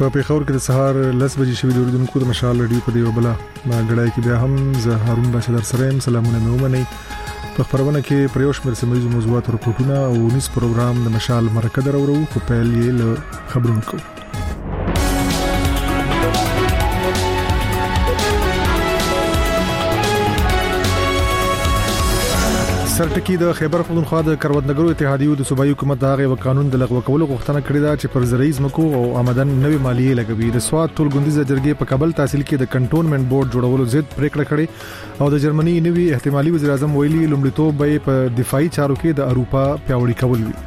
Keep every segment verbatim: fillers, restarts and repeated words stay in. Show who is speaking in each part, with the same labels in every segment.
Speaker 1: په پیښور کې د سهار لس بجې شوې د اوریدونکو د مشال رادیو په دیو بلا ما غړای کې بیا هم زه هارون باشا در سره يم. سلامونه مې ومنئ. په خبرونه کې پریوش مر سمېز موضوعات او رپورټونه او نس پروګرام د مشال مرکه درورو خو پیل یې له خبرونو کو. سرټکی د خیبر پختونخوا د کروندګرو اتحادیو د صوبایي حکومت دغه و قانون د لغوه کولو غوښتنه کړې ده چې پر زرعي ځمکو او آمدن نوې مالیه لګوي. د سواد ټول غونډیزه جرګې په کابل تحصیل کې د کنټونمنت بورډ جوړولو ضد پریکړه کړې او د جرمني نوي احتمالي وزیر اعظم ویلي لومړیتوب به په دفاعي چارو کې د اروپا پیاوړي کول وي.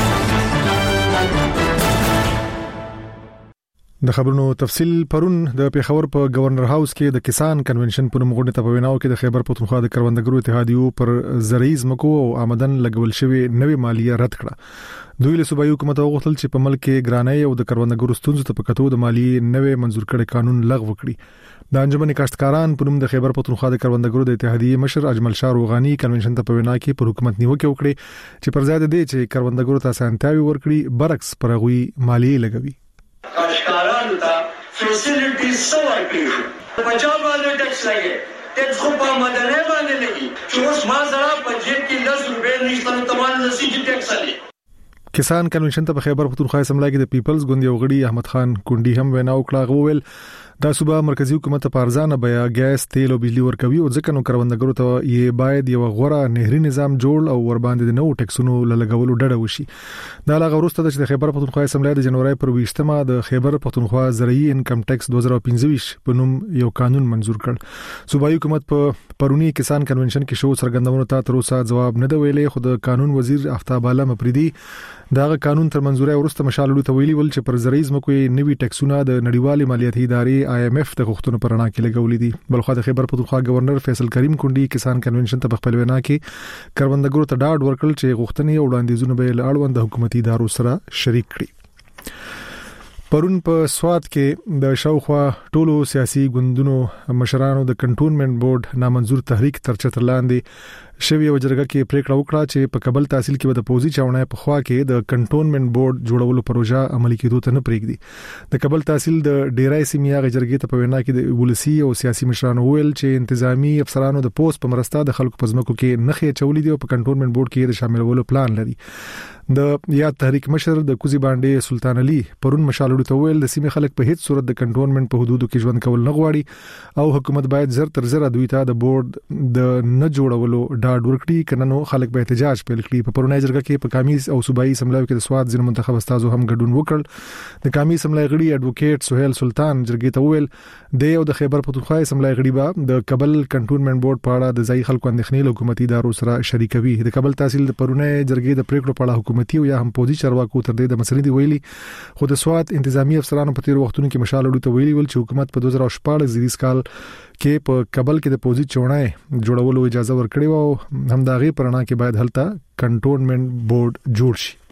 Speaker 1: د خبرونو تفصیل پرون د پیښور په گورنر هاوس کې د کسان کنونشن په نوم غونډه په ویناو کې د خیبر پختونخوا د کروندګرو اتحادیو پر زرعي ځمکو او آمدن لګول شوی نوې مالیه رد کړه. دوی له صوبایي حکومت غوښتل چې په ملک کې ګرانۍ او د کروندګرو ستونزو ته پکاتو د مالیې نوې منزور کړي قانون لغوه کړي. د انجمن کاشتکاران په نوم د خیبر پختونخوا د کروندګرو د اتحادیې مشر اجمل شاه روغانی کنونشن ته په وینا کې پر حکومت نیوکه وکړي چې پر ځای د دې چې کروندګرو ته اسانتیاوي ورکړي برعکس پر غوي مالیه لګوي.
Speaker 2: کاشتکارانو ته فیسیلیټیز سو ورکړي په چا باندې ټیکس لګي ټیکس خو په مدنه باندې لګي چې اوس ما سره په جیب کې لس روپے نشته نو تمام نسی چې ټیکس لګي.
Speaker 1: کسان کنونشن ته په خیبر پختونخوا اسمبلی کې د پیپلز ګوند یو غړي احمد خان کونډي هم وینا وکړه. غوول دا صوبه مرکزی حکومت په ارزانه بیا ګیس تیل او بجلی ورکوي او ځکه نو کروندګرو ته یې باید یو غوړه نهري نظام جوړ او ور باندې د نو ټیکسونو لګولو ډډه وشي. دا لا غوړسته د خیبر پختونخوا اسمبلی د جنوري پر ویشتمه د خیبر پختونخوا زرعي انکم ټیکس دوه هزار پنځه په نوم یو قانون منزور کړ. صوبایي حکومت په پرونی کسان کنونشن کې شو سرګندونو ته تر اوسه جواب نه دی ویلي. خو د قانون وزیر آفتاب عالم پریدي داغه قانون تر منزوري ورسته مشالولو ته ویلي ول چې پر زرعي ځمکو نوي ټیکسونه د نړیوالې مالیاتي ادارې آی ایم ایف د غوښتنو پر اړه کې لګولې دي. بلخو د خیبر پختونخوا گورنر فیصل کریم کونډي کسان کنونشن ته په خپل وینا کې کروندګرو ته ډاډ ورکړل چې غوښتنې او وړاندیزونه به له اړوند حکومتي ادارو سره شریک کړي. پرون په سواد کې د شاوخوا ټولو سیاسي ګوندونو مشرانو د کنټونمنت بورډ نامنظور تحریک تر چتر لاندې شوی او جرګه کې پریکړه وکړه چې په کابل تحصیل کې د پوزي چاونای په خوا کې د کنټونمنت بورډ جوړولو پروژه عملي کېدو ته نه پریږدي. د کابل تحصیل د ډیرای سیمه جرګې ته په وینا کې د ولسی او سیاسي مشرانو ویل چې انتظامی افسرانو د پوسټ په مرسته د خلکو په ځمکو کې نخې چولې دي او په کنټونمنت بورډ کې د شاملولو پلان لري. د یاد تحریک مشر د کوزي باندې سلطان علي پرون مشالولو ته ویل د سیمه خلک په هیڅ صورت د کنټونمنت په حدودو کې ژوند کول نه غواړي او حکومت باید زر تر زر دوی ته د بورډ د نه جوړولو ډاډ ورکړي کنه نو خلک به احتجاج پیل کړي. په پرونی جرګه کې په کامیز او صوبایي اسمبلی کې د سواد ځین منتخب استادو هم ګډون وکړ. د کامیز اسمبلی غړي اډوکیټ سہیل سلطان جرګې ته ویل د یو د خیبر پختونخوا اسمبلی غړي به د کابل کنټونمنت بورډ په اړه د ځای خلکو اندېښنې حکومتي ادارو سره شریکوي. د کابل تحصیل د پرونی جرګې د پریکړو په اړه حکومتي او یا هم پوزي چارواکو تر دې د مسلې دی ویلي. خو د سواد انتظامی افسرانو په تیر وختونو کې مشالولو ته ویلي ول چې حکومت په دوه هزار شپږ زیریس کال کې په کابل کې د پوزي چونای جوړولو اجازه ورکړې و او هم داغي پرانا کې باید هلته کنټونمنت بورډ جوړ شي.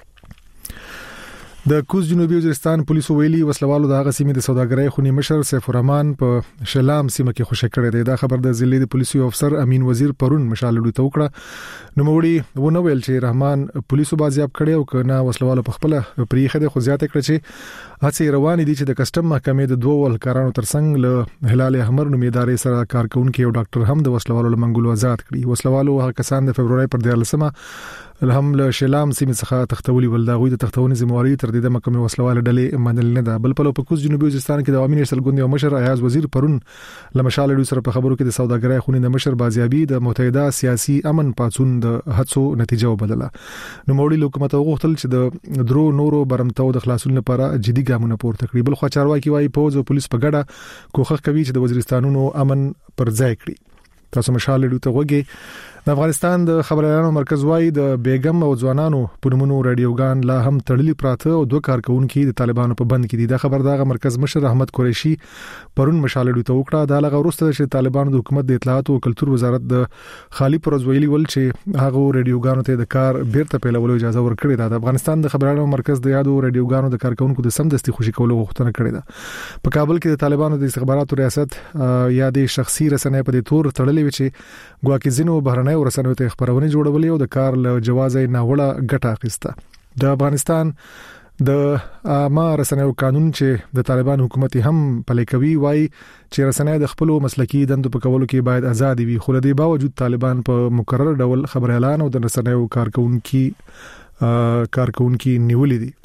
Speaker 1: د کوز جنوبي وزیرستان پولیسو ویلي وسلوالو د هغه سیمې د سوداګرۍ خونی مشر سیف الرحمن په شلام سیمه کې خوشی کړی دی. دا خبر د ضلع د پولیسو افسر امین وزیر پرون مشالولو ته وکړه. نو موړي ونه ویل چې رحمان پولیسو بازیاب کړي او کنه وسلوالو په خپل پریخه د خو زیاته کړ چې هڅه روان دي چې د کسٹم محکمې د دوه ولکارانو ترڅنګ له هلال احمر نومي ادارې سره کارکونکو او ډاکټر هم د وسلوالو لمنګولو آزاد کړي. وسلوالو هغه کسان د فبرवरी پر دیارلسمه هم له شلام سیمه څخه تختولي ول. دا غوي د تختونې ذمہواری تر دې د محکمې وسلواله ډلې منل نه ده. بل په کوز جنوبي وزیرستان کې د عوامي نشل ګوند یو مشر ایاز وزیر پرون لمشال سره په خبرو کې د سوداګرۍ خونې د مشر بازیابي د متحده سیاسي امن پاتون د هڅو نتیجه وبدله. نو موړي حکومت غوښتل چې د درو نورو برمتو د خلاصون لپاره جدي ګامونه پورته کړي. بل خو چارواکي وايي پوز او پولیس په ګډه کوښښ کوي چې د وزیرستانونو امن پر ځای کړي. تاسو مشال ته وګورئ. د افغانستان د خبريالانو مرکز وايي د بیگم او ځوانانو پونمونو رادیوګان لا هم تړلي پراته او دوه کارکونکو د طالبانو په بند کې دي. دا خبر دغه مرکز مشر احمد قریشي پرون مشالړو ته وکړه. دا لغه ورسته چې طالبانو د حکومت د اطلاعات او کلتور وزارت د خالی پروزویلی ول چې هغه رادیوګانو ته د کار بیرته پیلولو اجازه ورکړې ده. د افغانستان د خبريالانو مرکز د یادو رادیوګانو د کارکونکو د سمدستي خوشي کولو غوښتنه کړې ده. په کابل کې د طالبانو د استخباراتو ریاست یا د شخصي رسنۍ په تور تړلې و چې ګواکې زینو بهرنۍ رسنۍ ته خبرونه جوړولې او د کار له جواز نه وړه ګټه اخیسته. د افغانستان د عامه رسنیو قانون چې د طالبان حکومت هم پلي کوي وایي چې رسنۍ د خپل مسلکي دندو په کولو کې باید آزاد وي، خو د دې باوجود طالبان په مکرر ډول خبر اعلان او د رسنیو کارکونکو کارکونکو نیولې دي.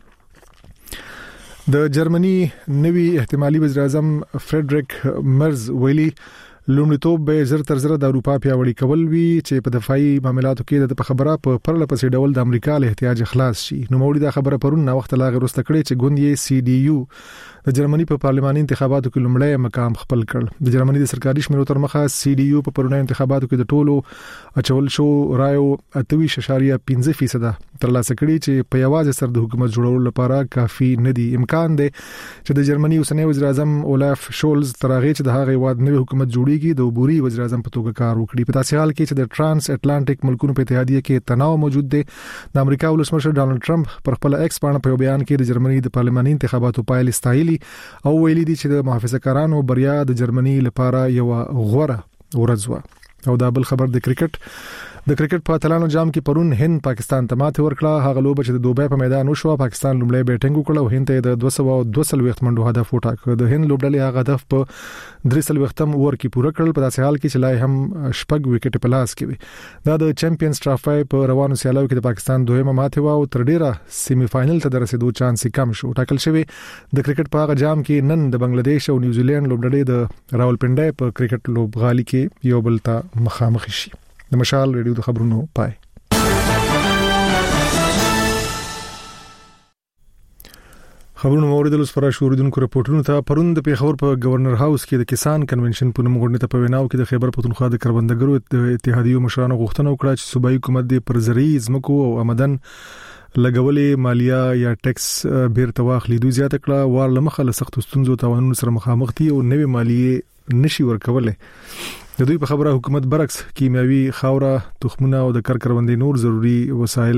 Speaker 1: د جرمني نوي احتمالي وزیر اعظم فریډریک مرز ویلي لومړیتوب به زر تر زر د اروپا پیاوړی کول وی چې په دفاعي معاملاتو کې د خبره په پرله پسې ډول د امریکا له احتیاج خلاص شي. نو موړي دا خبره پرون نو وخت لا غیر واست کړي چې ګوند یې سی ډي یو د جرمني په پارلماني انتخاباتو کې لومړی مقام خپل کړ. د جرمني د سرکاري شمیرو تر مخه سی ډي یو په پرونی انتخاباتو کې د ټولو اچول شو رایو اتوي ششاریه پنځه فیصد ترلاسه کړي چې په یوازې سر د حکومت جوړولو لپاره کافي نه دي. امکان دی چې د جرمني اوسنی وزیر اعظم اولاف شولز ترغه چې د هغه واد نوې حکومت جوړیږي د عبوري وزیر اعظم په توګه کار وکړي. په داسې حال کې چې د ترانس اټلانټیک ملکونو په اتحادیه کې تناو موجود دی، د امریکا ولسمشر ډانلډ ټرمپ پر خپل ایکس باندې په بیان کې د جرمني د پارلماني انتخاباتو پایلې ستایلي او ویلي دي چې د محافظه‌کارانو بریا د جرمني لپاره یو غوره ورځ و. او دا بل خبر د کرکټ د کرکټ په اتلانو جام کې پرون هند پاکستان ته ماته ورکړه. هغه لوبه چې د دوبۍ په میدان وشو، پاکستان لومړی بیټینګ وکړ او هند ته د دوه سوه دوه وخت منډو هدف وټاکه. د هند لوبډلې هغه هدف په درې سل وختم اور کې پوره کړل، په داسې حال کې چې لای هم شپږ وکټ په لاس کې وي. دا د چیمپیونز ټرافي په روانو سیالیو کې د پاکستان دویمه ماته و او تر ډیره سیمی فائنل ته رسیدو چانس کم شو. ټاکل شوی د کرکټ په هغه جام کې نن د بنگلاديش او نیوزیلند لوبډلې د راولپنډي په کرکټ لوبغالي کې یو بل ته مخامخ شي. د مشال ریډیو د خبرونو پای. خبرونه موریدل سره شوریدونکو رپورټونو ته پرون د پیښور په گورنر هاوس کې د کسان کنونشن په نوم غونډه ته په ویناو کې د خیبر پختونخوا د کروندګرو اتحادیو مشرانو غوښتنه وکړه چې صوبایي حکومت د پر زرعي ځمکو او آمدن لګولې مالیه یا ټیکس بیرته واخلي. دوی زیاته کړه وار لمخه له سخت ستونزو توانونو سره مخامخ دي او نوې مالیه نشي ورکولې. د دوی په خبره حکومت برعکس کیمیاوي خاوره، تخمونه او د کارکروندې نور ضروری وسایل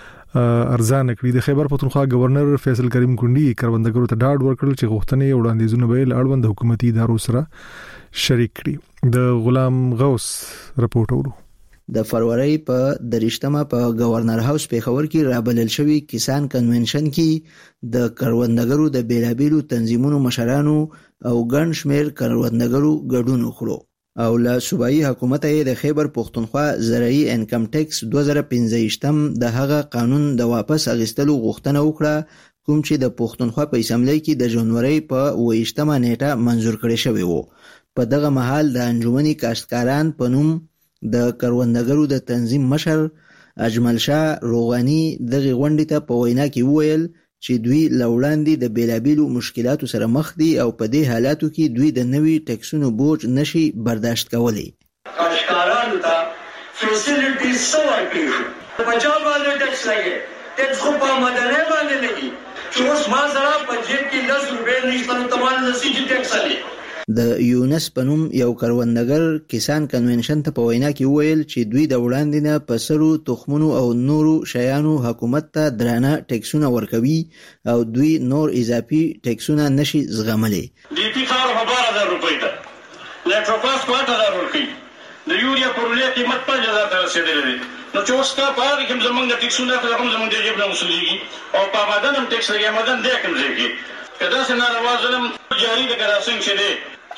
Speaker 1: ارزان کړي. د خیبر پختونخوا گورنر فیصل کریم کونډي کروندګرو ته ډاډ ورکړل چې غوښتنې او وړاندیزونه به له اړوند حکومتي ادارو سره شریک کړي. د غلام غوث رپورټ اورو.
Speaker 3: د فروری په درشتمه په گورنر هاوس پیښور کې رابلل شوی کسان کنونشن کې د کروندګرو د بیلابیلو تنظیمونو مشرانو او ګڼ شمېر کروندګرو ګډون وکړو او له صوبایي حکومت یې د خیبر پختونخوا زرعي انکم ټیکس دوه زره پنځه د هغه قانون د واپس اخیستلو غوښتنه وکړه کوم چې د پختونخوا په اسمبلی کې د جنوري په اوویشتمه نیټه منزور کړی شوی وو. په دغه مهال د انجمني کاشتکاران په نوم د کروندګرو د تنظیم مشر اجمل شاه روغانی دغه غونډې ته په وینا کې وویل چې دوی لوړاندې د بیلابیلو مشکلاتو سره مخ دي او په دې حالاتو کې دوی د نوي ټیکسونو بوج نشي برداشت کولی.
Speaker 2: کاشتکارانو ته فیسیلیټیز څه ورکړي شو؟ په چا باندې ټیکس لګي؟ ټیکس خو په آمدنۍ باندې لګي چې اوس ما سره په جیب کې لس روپۍ نشته نو ته ماله نسي چې ټیکس لګي.
Speaker 3: د یونس په نوم یو کروندګر کسان کنونشن ته په وینا کې وویل چې دوی د وړاندې نه په سرو تخمونو او نورو شیانو حکومت ته درانه ټیکسونه ورکوي او دوی نور اضافي ټیکسونه نشي زغملی.
Speaker 2: ډي پی خاور په بار هزار روپۍ ده، لیټروپاس په اته هزار ورکوي، د یوریا پرولې قیمت پنځه هزار ته رسېدلی دی. نو چې اوس کا په هغه کې هم زموږ د ټیکسونه خو هم زموږ د جیب نه وصولېږي او په آمدن هم ټیکس لګي، آمدن دی کوم ځای کې که داسې ناروا ظلم جاري دی که دا څنګه چې دی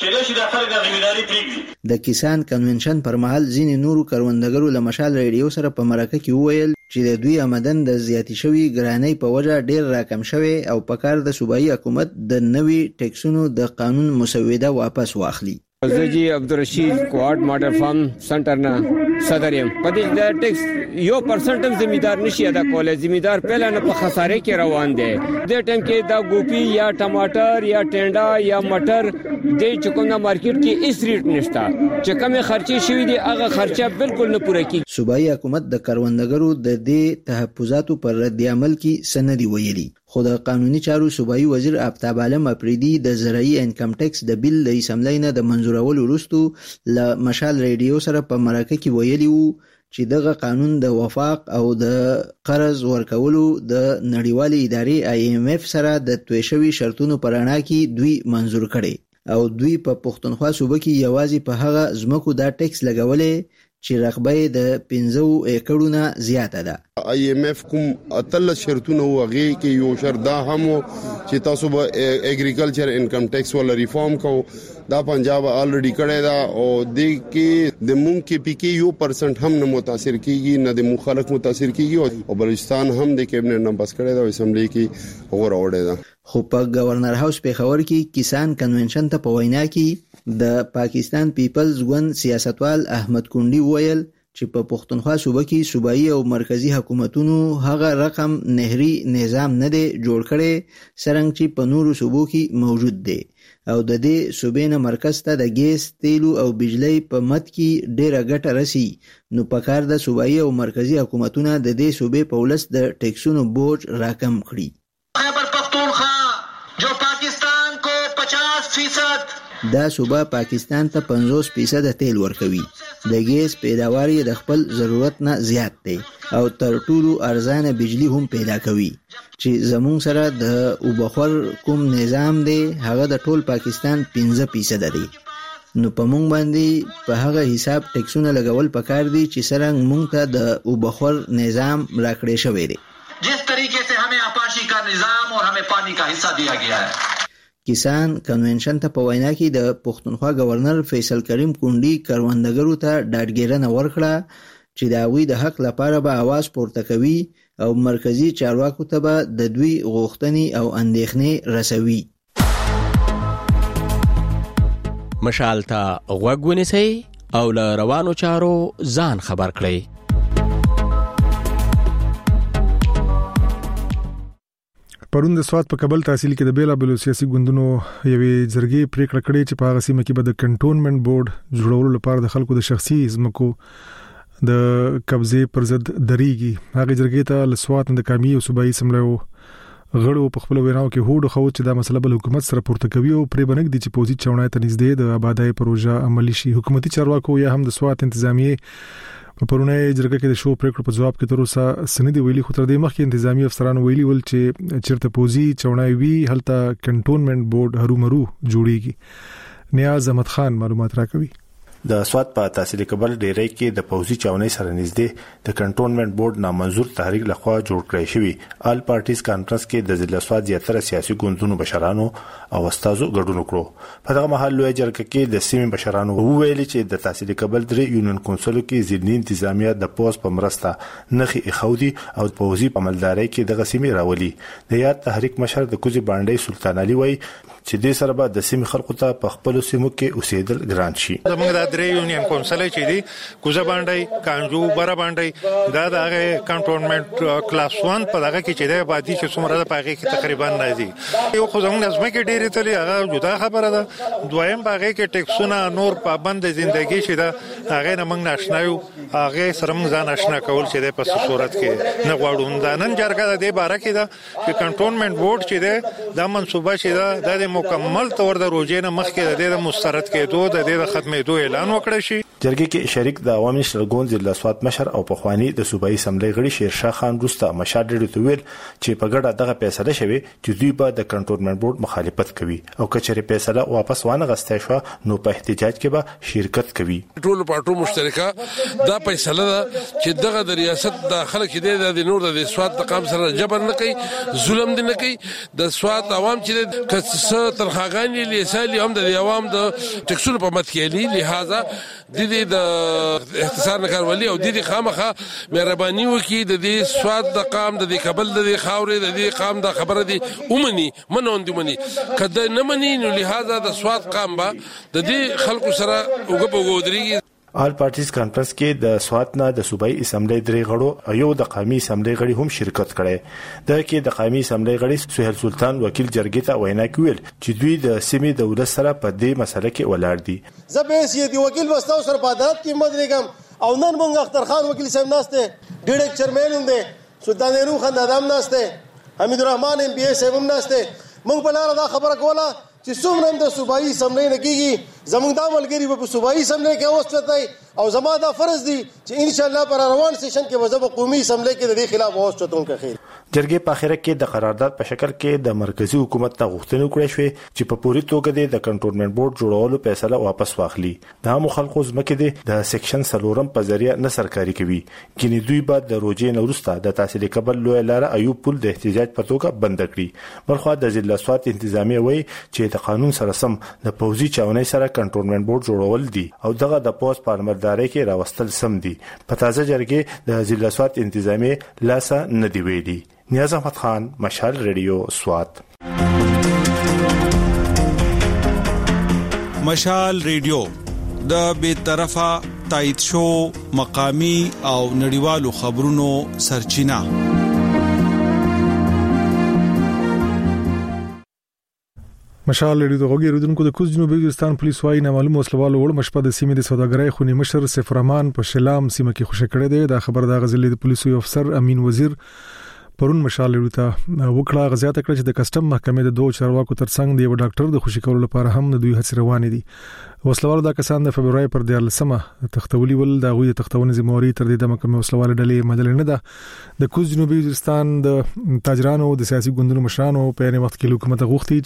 Speaker 3: د کسان کنونشن پر مهال ځینې نورو کروندګرو له مشال ریډیو سره په مرکه کې وویل چې د دوی آمدن د زیاتې شوي ګرانۍ په وجه ډیر راکم شوی او په کار د صوبایي حکومت د نوي ټیکسونو د قانون مسوده واپس واخلي.
Speaker 4: زجی عبدالرشید کوارد ماډر فارم سنټر نه صدر یم. په دې د ټیکس یو پرسنټ هم زمیدار نشي ادا کولای. زمیدار پهله نه په خساره کې روان دی. د ټیم کې دا ګوپی یا ټماټر یا ټینډا یا مټر د چکونه مارکیټ کې هیڅ ریټ نشته چې کومه خرچه شوی دی هغه خرچه بالکل نه پوره کیږي.
Speaker 3: صوبایي حکومت د کروندګرو د دې تحفظاتو پر رد عمل کې سندي ویلي، خو د قانوني چارو صوبایي وزیر آفتاب عالم اپریدي د زرعي انکم ټیکس د بیل د اسمبلی نه د منظورولو وروسته له مشال ریډیو سره په مرکه کې ویلي وو چې دغه قانون د وفاق او د قرض ورکولو د نړیوالې ادارې آی ایم اف سره د توی شوي شرطونو پر اړه کې دوی منظور کړي او دوی په پښتونخوا صوبه کې یوازې په هغه ځمکو دا ټیکس لګولې چې رقبه د پنځه ایکړونو زیاته ده.
Speaker 5: آی ایم ایف کوم اتل شرطونه وغه کې یو شرط دا هم چې تاسو به اګریکلچر انکم ټیکس ولا ریفارم کو دا پنجاب الریډي کړی دا او د کې د مونږ کې پی کې یو پرسنټ هم نه متاثر کیږي نه د مخالف متاثر کیږي او بلوچستان هم د کابینټ نم پاس کړی دا اسمبلی کې اور اورډه دا.
Speaker 3: خو په گورنر هاوس پیښور کې کسان کنونشن ته په وینا کې د پاکستان پیپلز ګوند سیاستوال احمد کونډي ویل چې په پښتونخوا صوبه کې صوبایي او مرکزی حکومتونو هغه رقم نهري نظام نه دی جوړ کړي څنګه چې په نورو صوبو کې موجود دی او د دې صوبې نه مرکز ته د ګیس تیلو او بجلی په مد کې ډیره ګټه رسی نو په کار د صوبایي او مرکزی حکومتونو د دې صوبې په ولس د ټیکسونو بوج راکم کړي.
Speaker 6: خیبر پختونخوا جو پاکستان کو پچاس فیصد
Speaker 3: دا صوبه پاکستان ته پنځوس فیصد تیل ورکوي. د ګیس پیداوار یې د خپل ضرورت نه زیات دی او تر ټولو ارزانه بجلی هم پیدا کوي چې زمون سره د اوبخور کوم نظام دی هغه د ټول پاکستان پنځه فیصد دی. نو په مونږ باندې په هغه حساب ټیکسونه لګول پکار دي چې څنګه مونږ ته د اوبخور نظام راکړې شوی دی.
Speaker 6: جس طریقے سے ہمیں آپاشی کا نظام اور ہمیں پانی کا حصہ دیا گیا ہے.
Speaker 3: کسان کنونشن ته په وینا کې د پښتونخوا گورنر فیصل کریم کونډي کروندګرو ته ډاډګیرنه ورکړه چې د هغوی د حق لپاره به आवाज پورته کوي او مرکزی چارواکو ته به د دوی غوښتنې او اندېښنې رسوي.
Speaker 7: مشال ته غوږ ونیسئ او له روانو چارو ځان خبر کړئ.
Speaker 1: پرون د سواد په کابل تحصیل کې د بیلا بلو سیاسي ګوندونو یوې جرګې پریکړه کړې چې په هغه سیمه کې به د کنټونمنت بورډ جوړولو لپاره د خلکو د شخصي ځمکو د قبضې پر ضد درېږي. هغه جرګې ته له سواد د قومي او صوبایي اسمبلیو غړو په خپل ویناو کې هوډ خو چې دا مسله بل حکومت سره پورته کوي او پرې بنګ دي چې پوزي چونای ته نږدې د آبادای پروژه عملی شي. حکومتي چارواکو یا هم د سواد انتظامیه په پرونه جرګه کې د شو پریکړو په جواب کې تر اوسه سندې ویلي خو تر دې مخکې انتظامی افسرانو ویلي ول چې چیرته پوزي چونای وی هلته کنټونمنت بورډ هرومرو جوړیږي. نیاز احمد خان معلومات راکوي.
Speaker 8: د سواد په تحصیل کابل ډیری کې د پوزي چاونۍ سره نږدې د کنټونمنت بورډ نامنظور تحریک لخوا جوړ کړی شوی آل پارټیز کانفرنس کې د ضلع سواد زیاتره سیاسي ګوندونو بشرانو او استادو ګډون وکړو. په دغه مهال لوی جرګه کې د سیمې بشرانو وویل چې د تحصیل کابل درې یونین کونسل کې ځینې انتظامیه د پوز په مرسته نخي اخودي او پوزي په عملداري کې د غسیمې راولي. د یاد تحریک مشر د کوزي باندې سلطان علي وای چې د سره به د سیمې خلکو ته په خپل سیمو کې اوسېدل ګران شي.
Speaker 9: زموږ د درې یونین کونسل چې دی کوزه باندې کانجو بره باندې دا د کنټونمنت کلاس ون په دغه کې چې دی بادي چې څومره د پاغې کې تقریبا راځي. یو خو زموږ نظم کې ډېری تلي هغه جدا خبره ده. دویم باغې کې ټیکسونه نور پابند ژوندۍ شي دا هغه نه موږ ناشنا یو هغه سره موږ ځان آشنا کول چې د په صورت کې نه غواړو. دا نن جرګه د باره کې دا چې کنټونمنت بورډ چې دی دا منصوبه چې دا د مکمل تور د روزې نه مخکې د مسترد کېدو د د ختمېدو اعلان وکړ شي.
Speaker 8: جرګې کې شریک د عوامي شرګون ضلع سواد مشر او پخوانی د صوبایي اسمبلی غړي شیرشاه خان روستا مشاډړ ته ویل چې په ګډه دغه فیصله شوه چې دوی به د کنټونمنت بورډ مخالفت کوي او کچري فیصله واپس وانه غستې شو نو په احتجاج کې به شرکت کوي.
Speaker 10: ټول پارټو مشترکه دا فیصله ده چې دغه د ریاست داخله کې د نور د سواد د قام سره جبر نه کوي ظلم نه کوي. د سواد عوام چې کڅ ترخاګانی لیسالي هم د عوام د ټکسونو په مت کې لې لہذا د دې د اختصار نه کارولي او د دې خامخه مهرباني وکي د دې سواد د قام د دې قبل د دې خاورې د دې قام د خبره دي اومني منوند مني کله نه مني نو لہذا د سواد قام با د دې خلکو سره وګبوګودري.
Speaker 8: آل پارټیز کانفرنس کې د سواد نه د صوبایي اسمبلی درې غړو یو د قومي اسمبلی غړي هم شرکت کړي. د کې د قومي اسمبلی غړي سهیل سلطان وکیل جرګې ته وینا کوي چې دوی د سیمې دولت سره په دې مسله کې ولاړ دي.
Speaker 11: زه به سیادي وکیل وستاو سره په عدالت کې مدرګم او نن مونږ اختر خان وکیل صاحب ناشته ډیرک چیرمن هم دي سلطان نورو خان ادم ناشته حمید الرحمن ام پی ایس هم ناشته. مونږ په لار دا خبره کوله چې څومره د صوبایي اسمبلی نه کیږي زموږ د عملګری په صوبایي اسمبلی کې اوسته او زما دا فرض دی چې ان شاء الله پر روان سیشن کې وزب قومي اسمبلی کې د دې خلاف اوس چتون کې خیر.
Speaker 8: جرګې په اخر کې د قرارداد په شکل کې د مرکزی حکومت ته غوښتنه وکړه شوې چې په پوری توګه د کنټرولمنت بورډ جوړولو فیصله واپس واخلي. د عامو خلکو ځمکې د سیکشن سلورم په ذریعہ نه سرکاري کوي. کینې دوی بعد د روجې نورسته د تحصیل قبل لوی لار ایوب پل د احتجاج په توګه بند کړی. بلخو د ضلع سوات انتظامیه وایي چې د قانون سره سم د پوځي چاونۍ سره کنټرولمنت بورډ جوړول دي او دغه د پوز پارلمانداري کې راوستل سم دي. په تازه جرګې د ضلع سوات انتظامیه لاسه نه دی ویلي. نیاز احمد خان، مشال ریډیو سوات.
Speaker 12: مشال ریډیو د بې طرفه تایید شو مقامی او نړیوالو خبرونو سرچینه.
Speaker 1: مشال ریډیو د غوږی ردونکو د کوز جنوبي وزیرستان پولیس وايي نامعلوم وسلوالو وړ مشپه د سیمې د سوداګرۍ خونی مشر سفر امان په شلام سیمه کې خوشی کړی دی. دا خبر د غزلې د پولیسو افسر امین وزیر پرون مشال ریډیو ته وکړه. غزيات کړ چې د کسٹم محکمې د دوه چارواکو ترڅنګ د یو ډاکټر د خوشی کولو لپاره هم د دوی هڅې روانې دي. وسلوالو د کسان د فبرवरी پر دیارلسمه تختولي ول د غوي تختونې زموري تر دې د محکمې وسلوال ډلې مدل نه ده. د کوز جنوبي وزیرستان د تاجرانو د سیاسي ګوندونو مشرانو په یوه وخت کې حکومت غوښتي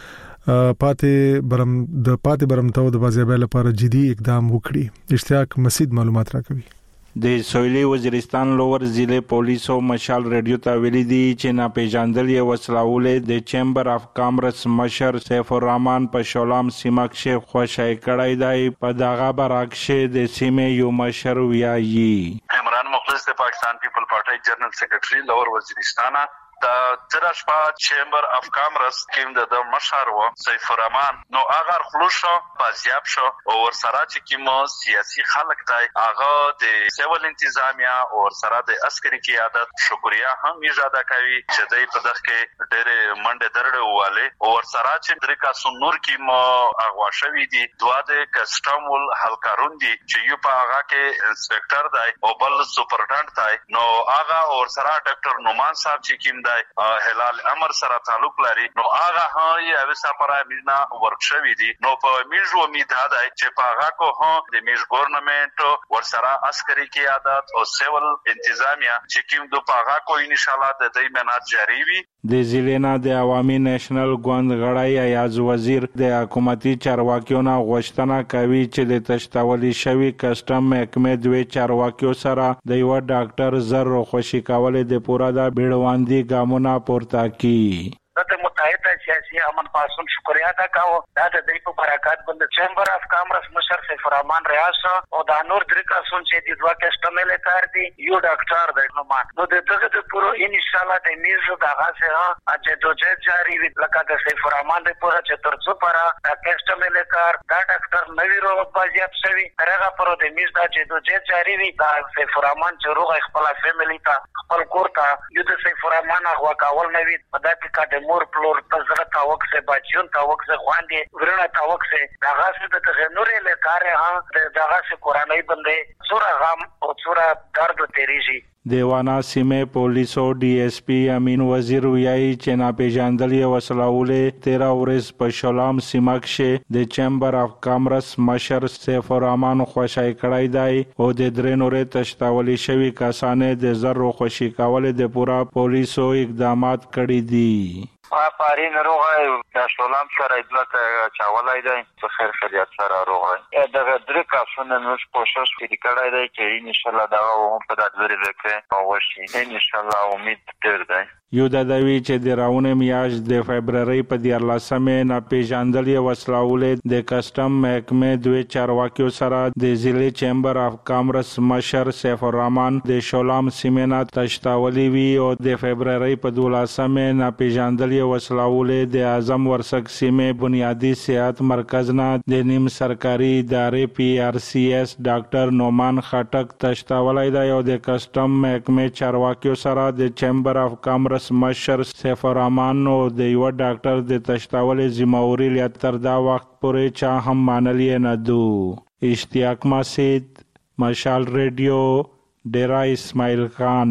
Speaker 1: چې پاتې برم د پاتې برمتو د بازیابۍ لپاره جدي اقدام وکړي. اشتیاق مسید معلومات راکوي.
Speaker 13: د سویلي وزیرستان لوور ضلع پولیسو مشال ریډیو ته ویلي دي چې ناپېژاندل یې وسلهولې د چیمبر اف کامرس مشر سیف الرحمن په شولام سیمه کې خوشی کړی دی. په دغه برعکس د سیمې یو مشر ویایي
Speaker 14: عمران مخلص د پاکستان پیپل پارټي جنرال سیکریټري لوور وزیرستان د ترشپا چیمبر اف کامرس کې د مشر و سیف الرحمن نو هغه خلوص بازیاب شو او ور سره چې کوم سیاسي خلک تای هغه د سیول انتظامیه او سره د عسکري قیادت شکریا هم اجازه کوي چې دای په دغه کې ډېر منډه درړه واله او ور سره چې طریقه سنور کې مو اغوا شوی دي دوا د کسټم ول هلکارون دي چې یو په هغه کې انسپکټر دی او بل سپرډنټ دی نو هغه اور سره ډاکټر نومان صاحب چې کوم هلال امر سره تعلق لري نو هغه هي اوسه پرای مینا ورکشوي دي نو په میجو امید ده چې په هغه کو هو د میج ګورنمنت ور سره عسکري قیادت او سیول انتظامیه چې کوم د په هغه کو ان شاء الله د دې منات جاری وي.
Speaker 13: د ضلع د عوامي نېشنل ګوند غړی ایاز وزیر د حکومتي چارواکیو نه غوښتنه کوي چې د تشتولي شوی کسٹم محکمې دوی چارواکیو سره د یو ډاکټر زر خوشی کول د پورا د بیړواندی ګامونه پورته کی.
Speaker 15: د متحده سیاسي امن پاسون شکریا ادا کاوه دا د دې په برکات بند چیمبر اف کامرس مشر سیف الرحمن ریاض او د نور درکا سون چې د دوا کسٹمل کار دی یو ډاکټر د نو ما نو د دغه د پورو ان شاء الله د میزو دغه سره چې دوجه جاری وي لکه د سیف الرحمن د پورا چې ترڅو پر د کسٹمل کار دا ډاکټر نوی رو بازیاب شوی هغه پر د میز دا چې دوجه جاری وي دا سیف الرحمن چې روغ خپل فیملی ته خپل کور ته یو د سیف الرحمن هغه کاول نوی په دغه کې مور پلور تزره تاوک سے بچون تاوک سے خواندی ورنه تاوک سے داغه سے د تغنورې له کار ها داغه سے قرآنی بندې سورہ غم او سورہ درد تیریږي.
Speaker 13: دیوانا سیمه پولیسو ډي اس پی امین وزیر ویایي چې ناپېژاندل یې وسلهولې تیرا ورځ په شولام سیمه کې د چیمبر اف کامرس مشر سیف الرحمن خوشی کړی دی او د درې نورې تشتولي شوی کسانې د زرو خوشی کول د پورا پولیسو اقدامات کړي دي.
Speaker 15: پارین روغه د شولام سره ادلت چاولای دی په خیر خیریت سره روغه دغه درې کسونه نو کوشش کوي کړای دی چې ان شاء الله دا هم په دادوري وکړي او وشي ان شاء الله امید ډیر دی.
Speaker 13: یو د دوی چې د راونه میاشت د فبرवरी په دیارلسمه ناپېژاندل یې وسلهولې د کسٹم محکمې دوی چارواکیو سره د ضلع چیمبر اف کامرس مشر سیف الرحمن د شولام سیمه نه تشتاولي وی او د فبرवरी په دولسمه ناپېژاندل یې وسلهولې د اعظم ورسک سیمه بنیادی صحت مرکز نه د نیم سرکاري ادارې پی آر سی ایس ډاکټر نومان خټک تشتاولای دی او د کسٹم محکمې چارواکیو سره د چیمبر اف کامرس مشر سیف الرحمن نو د یو ډاکټر د تشتاولې ذمہواری لري تر دا وخت پورې چا هم مانلې نه دو. اشتیاق مسید، مشال ریډیو، ډیرا اسماعیل خان.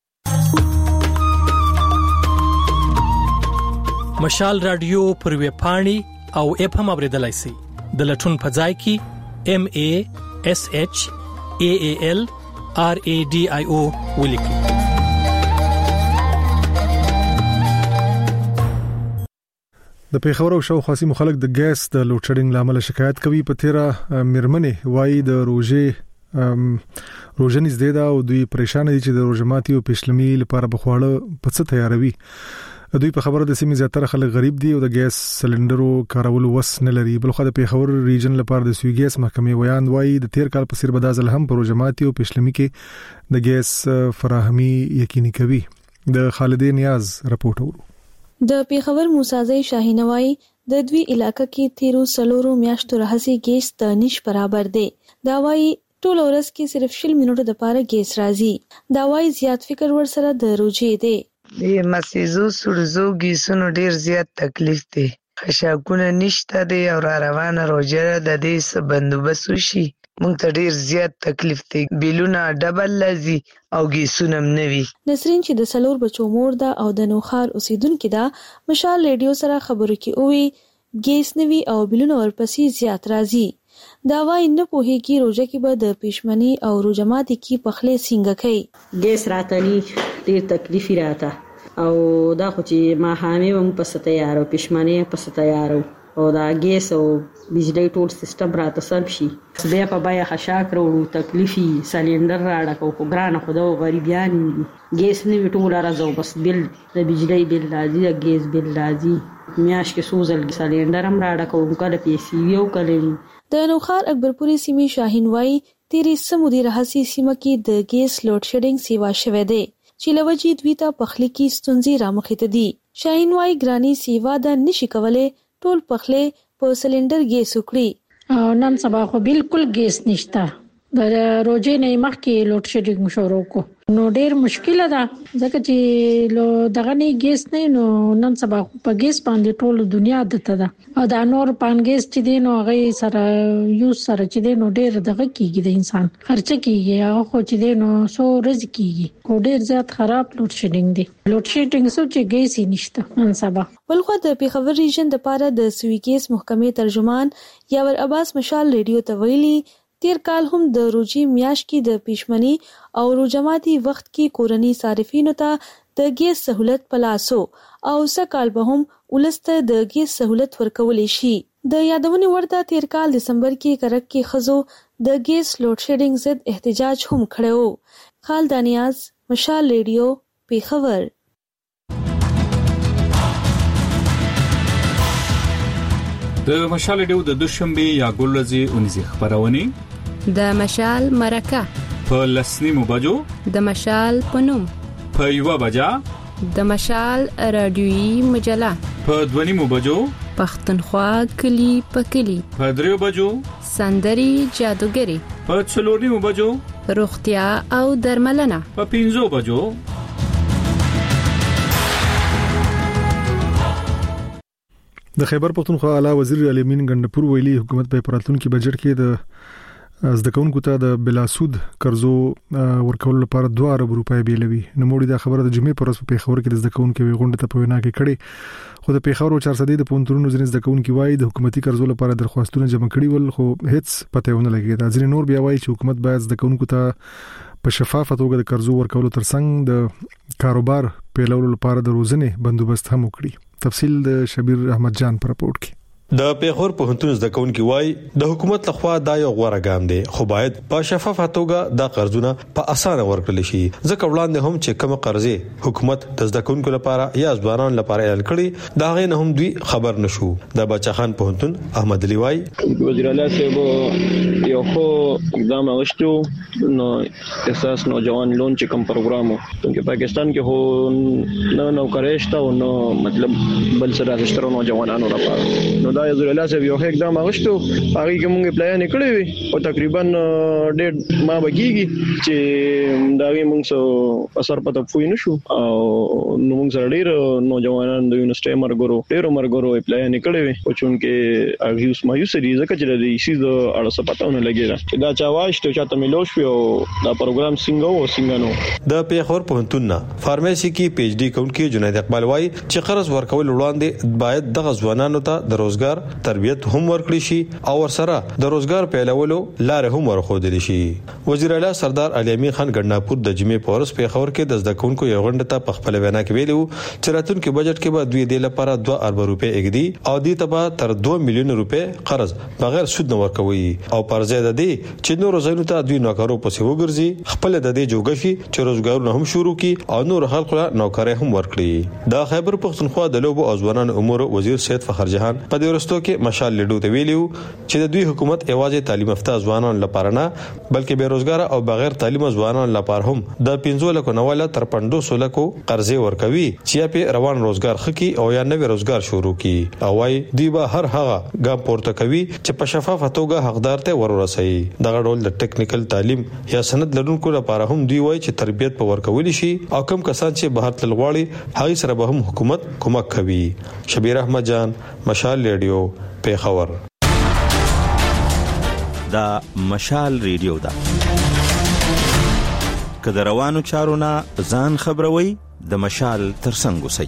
Speaker 16: مشال رادیو پر ویب پاڼې او اپ هم اوریدلای شئ. د لټون په ځای کې ام ای اس ایچ A A L R A D I O ولیکئ.
Speaker 1: د پیښور او شاوخوا سیمو خلک د ګیس د لوډ شیډینګ لامل شکایت کوي. په تیرا مرمنې وایي د روزې روزنې زده او دوی پریشان دي چې د روزماتي او پښلمي لپاره بخواړه په څه تیاروي. دوی په خبره د سیمې زیاتره خلک غریب دي او د ګیس سلندرو کارولو وس نه لري. بلخو د پیښور ریجن لپاره د سوي ګیس محکمې ویان وایي د تیر کال په سیر بدازل هم په روزماتي او پښلمي کې د ګیس فراهمي یقیني کوي. د خالدې نیاز راپورټ ورو.
Speaker 17: د پیښور موسازی شاهینوای د دوی علاقې کې تیرو سلورو میاشتو راهسي ګیس ته نش برابر دی. دا وایي ټول ورځ کې صرف شل منټو د پاره ګیس راځي. دا وایي زیات فکر ور سره د روجې دی.
Speaker 18: د مسیزو سړزو ګیسونو ډیر زیات تکلیف دی. خشاکونه نشته دی او را روانه روجه د دې څه بندوبست وشي. مونږ ته ډیر زیات تکلیف دی. بیلونه ډبل لذي او ګیسونه منوي.
Speaker 17: نسرین چې د سلور بچو مور ده او د نوخار اوسیدونکو ده مشال ریډیو سره خبرو کې اووي ګیس نوي او بیلونه ورپسې زیات راځي. دا وایي نه پوهیږي روزه کې به د پښمنی او روزماتي کې پخلې څنګه کوي.
Speaker 19: ګیس راتنی ډیر تکلیف راته او دا خو چې ما حامي هم په ستیارو پښمنی په ستیارو او دا ګیس او بجلی ټول سیستم راته سرب شي. بیا په بیا خشاک وروړو تکلیفي سلندر راړه کو په ګرانه خو د غریبیان ګیس نه وټول راځو بس بل د بجلی بل راځي د ګیس بل راځي میاش کې سوزل سلندر هم راړه کو کله پیسې یو کله.
Speaker 17: د نوخار اکبرپوري سیمې شاهین وای تیری سمودي رهسي سیمه کې د ګیس لوډ شیډینګ سیوا شوه دی چې لوجې دوی ته پخلی کې ستونزې رامخې دي. شاهین وای ګرانی سیوا د نشي کوله ټول پخله په سلندر ګیس وکړي.
Speaker 20: او نن سبا خو بالکل ګیس نشته. د روزې نه مخکې لوډ شیډینګ شروع کو نو ډیر مشکل ده ځکه چې لو دغه نه ګیس نه نو نن سبا په ګیس باندې ټول دنیا دته ده او دا نور پان ګیس چې دین او غي سره یو سره چې دین ډیر دغه کیږي د انسان خرچ کیږي او خو چې دین سو رزق کیږي کو ډیر زیات خراب لوډ شیډینګ دی. لوډ شیډینګ سو چې ګیس نشته نن سبا.
Speaker 17: بلخو د پیښور ریجن د پاره د سوي ګیس محکمې ترجمان یاور عباس مشال ریډیو ته ویلي تیر کال هم د روجي میاش کې د پښمنی او روجماتي وخت کې کورنی صارفینو ته د ګیس سہولت پلاسو او سکال به هم ولسته د ګیس سہولت ورکول شي. د یادونې ورته تیر کال دسمبر کې کرک کې خزو د ګیس لوډ شیډینګ ضد احتجاج هم کړو. خالد نیاز مشال ریډیو پیښور.
Speaker 21: د مشال ریډیو د دوشنبه یا ګولزي اونځي خبرونه
Speaker 22: د مشال مرکه
Speaker 21: په لسنیمو بجو
Speaker 22: د مشال پنوم
Speaker 21: په یو بجا
Speaker 22: د مشال رادیوي مجله
Speaker 21: په دونیمو بجو
Speaker 22: پښتونخوا کلی پکلی
Speaker 21: په دریو بجو
Speaker 22: سندري جادوګری
Speaker 21: په څلورنیمو بجو
Speaker 22: روغتیا او درملنه
Speaker 21: په پنځو بجو.
Speaker 1: د خیبر پختونخوا اعلی وزیر الیمین ګندپور ویلي حکومت په پراتونکو بجټ کې د زدکونکو ته د بلاسود قرضو ورکول لپاره دوه ارب روپۍ بیلوي. نو موږ دا خبره د جمعې پر ورځ په پیښور کې د زدکونکو غونډه ته په وینا کې کړې. خو د پیښور او چارسدې د پونترونو ځینې زدکونکو وایي د حکومتي قرضو لپاره درخواستونه جمع کړي ول خو هیڅ پته ونه لګي. دا ځینې نور بیا وایي چې حکومت باید زدکونکو ته په شفافه توګه د قرضو ورکولو ترڅنګ د کاروبار پیلولو لپاره د روزنې بندوبست هم وکړي. تفصیل د شبیر احمد جان پر رپورت کې.
Speaker 23: د پیښور په هنتون زدکونکو وای د حکومت لخوا دا یو غوړه ګام دی خو باید په شفافه توګه دا قرضونه په اسانه ورکړل شي ځکه وړاندې هم چې کوم قرضې حکومت د زدکونکو لپاره یا ځوانان لپاره اعلان کړي دا غي نه هم دوی خبر نشو. د بچا خان په هنتون احمد علی وای
Speaker 24: وزیر اعلی صاحب یو خو اقدام غوښتو نو اساس نوجوان لون چې کوم پروګرامو چې پاکستان کې هو نو نو کارشته او نو مطلب بل سره راځترو نوجوانانو لپاره نو دا وزیر اعلی صاحب یو اقدام غوښتو هغه کې موږ پلان کړی وي او تقریبا ډېر ما بګیږي چې دا وی موږ سو اثر پته پوي نشو او نو موږ سره ډېر نوجوانان د یونیورسيټي مرګورو ډېر مرګورو پلان کړی وي او چونکه هغه اوس ما یو سری ځکه چې د شي د اړه پتاونه لګیږي چې دا چا واشته چاته ملوش او دا پروګرام څنګه او څنګه نو.
Speaker 23: د پیښور پوهنتون فارمیسي کې پی ایچ ډي کوونکی جنید اقبال وای چې قرض ورکول وړاندې باید د غزوانانو ته د روزګار روزګار تربیت هم ورکړي شي او ورسره د روزګار پیلولو لار هم ورخودل شي. وزیر اعلی سردار علي امین خان ګڼاپور د جمعې پورس په خبر کې د زدکونکو یو غونډه ته په خپل وینا کې ویلو چې راتلونکي بجټ کې به دوی د لپاره دوه ارب روپے اګدي او د تبا تر دوه میلیون روپے قرض بغیر سود نه ورکوي او پر ځای د دې چې نور زینو ته دوی نوکرو پسې وګرځي خپل د دې جوګشي چې روزګارونه هم شروع کی او نور خلکو له نوکرۍ هم ورکړي. د خیبر پختونخوا د لوبو او ځوانان امور وزیر سید فخر جهان په دې ورستو کې مشال لیډو ته ویلو چې د دوی حکومت ایوازې تعلیم یافته ځوانان لپاره نه بلکې بیروزګار او بغیر تعلیم ځوانان لپاره هم د پنځه لکو نواله تر پندوس لکو قرضې ورکوي چې په روان روزګار خکې او یا نوې روزګار شروع کی او وايي دوی به هر هغه ګام پورته کوي چې په شفافه توګه حقدار ته ورورسي. دغه ډول د ټیکنیکل تعلیم یا سند لرونکو لپاره هم دوی وایي چې تربیت په ورکول شي او کم کسان چې بهر تل غواړي هغه سره به هم حکومت کومک کوي. شبیر احمد جان مشال ریډیو پیښور.
Speaker 2: دا مشال ریډیو دا کله روانو چارونه ځان خبروي د مشال ترڅنګ وسی.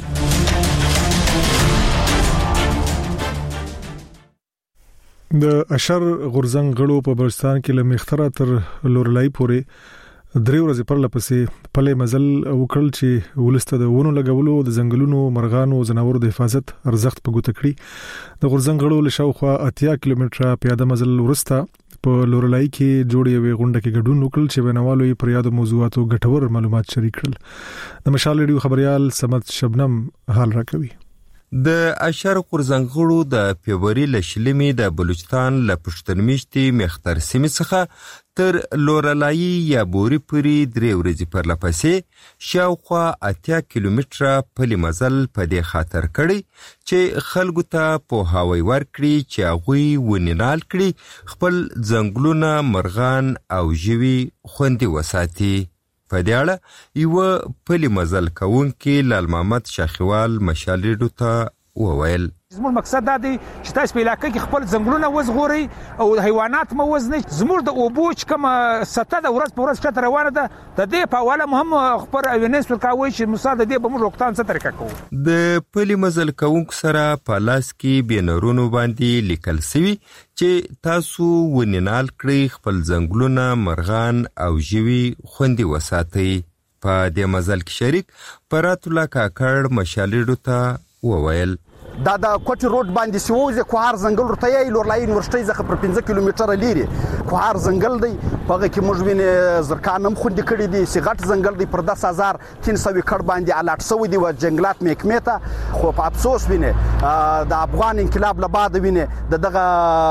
Speaker 1: د اشر غورزنګ غړو په بلوچستان کې لمختره تر لورلای پورې درې ورځې پر لپسې پلې مزل وکړل چې ولسته د ونو لګولو د ځنګلونو مرغانو زناورو د حفاظت ارزښت په ګوته کړی. د غورزنګ غړو له شاوخوا اتیا کیلومتره پیاده مزل ورسته په لورلای کې جوړې وي غونډه کې ګډون وکړل چې ونوالو یې پر یاد موضوعاتو ګټور معلومات شریک کړل. د مشال ریډیو خبريال سمت شبنم حال راکوي.
Speaker 4: د اشر غورزنګړو د فبرवरी لشلمي د بلوچستان له پښتنمیشتي مختر سیمه څخه تر لورلای یا بوري پوری درې ورځې پر لپسې شاوخوا اتیا کیلومتره پلی مزل په دې خاطر کړي چې خلکو ته په هواي ورکړي چې هغه ونینال کړي خپل ځنګلونه مرغان او ژوي خوندي وساتي. په دې اړه یو پلی مزل کوونکې لال محمد شاخوال مشال ریډیو ته وویل
Speaker 5: زموږ مقصد دا دی چې تاسو په علاقې کې خپل ځنګلونه وزغوري او حیوانات مو وزني. زموږ د اوبو چې کوم سطح د ورځ په ورځ چته روانه ده د دې په حواله هم خبر اوینس ورکاوي چې مساعده دې به موږ روکتان څه طریقه کوو.
Speaker 4: د پلی مزل کوونکو سره په لاس کې بینرونو باندې لیکل شوی چې تاسو ونینال کړئ خپل ځنګلونه مرغان او ژوي خوندي وساتئ. په دې مزل کې شریک پرات الله کاکړ مشال ریډیو ته وویل
Speaker 6: دا د کوټ روډ باندې سووزه کوهار ځنګل ورته یې لورلای یونیورسيټي ځخه پر پنځه کیلومتره لري کوهار ځنګل دی په کې موږ وینې زرکانم خوندې کړي دي سیغټ ځنګل دی پر دس هزار تین سو کډ باندې الاټ سو دی و جنگلات محکمه ته خو په افسوس وینې د افغان انقلاب له بعد وینې د دغه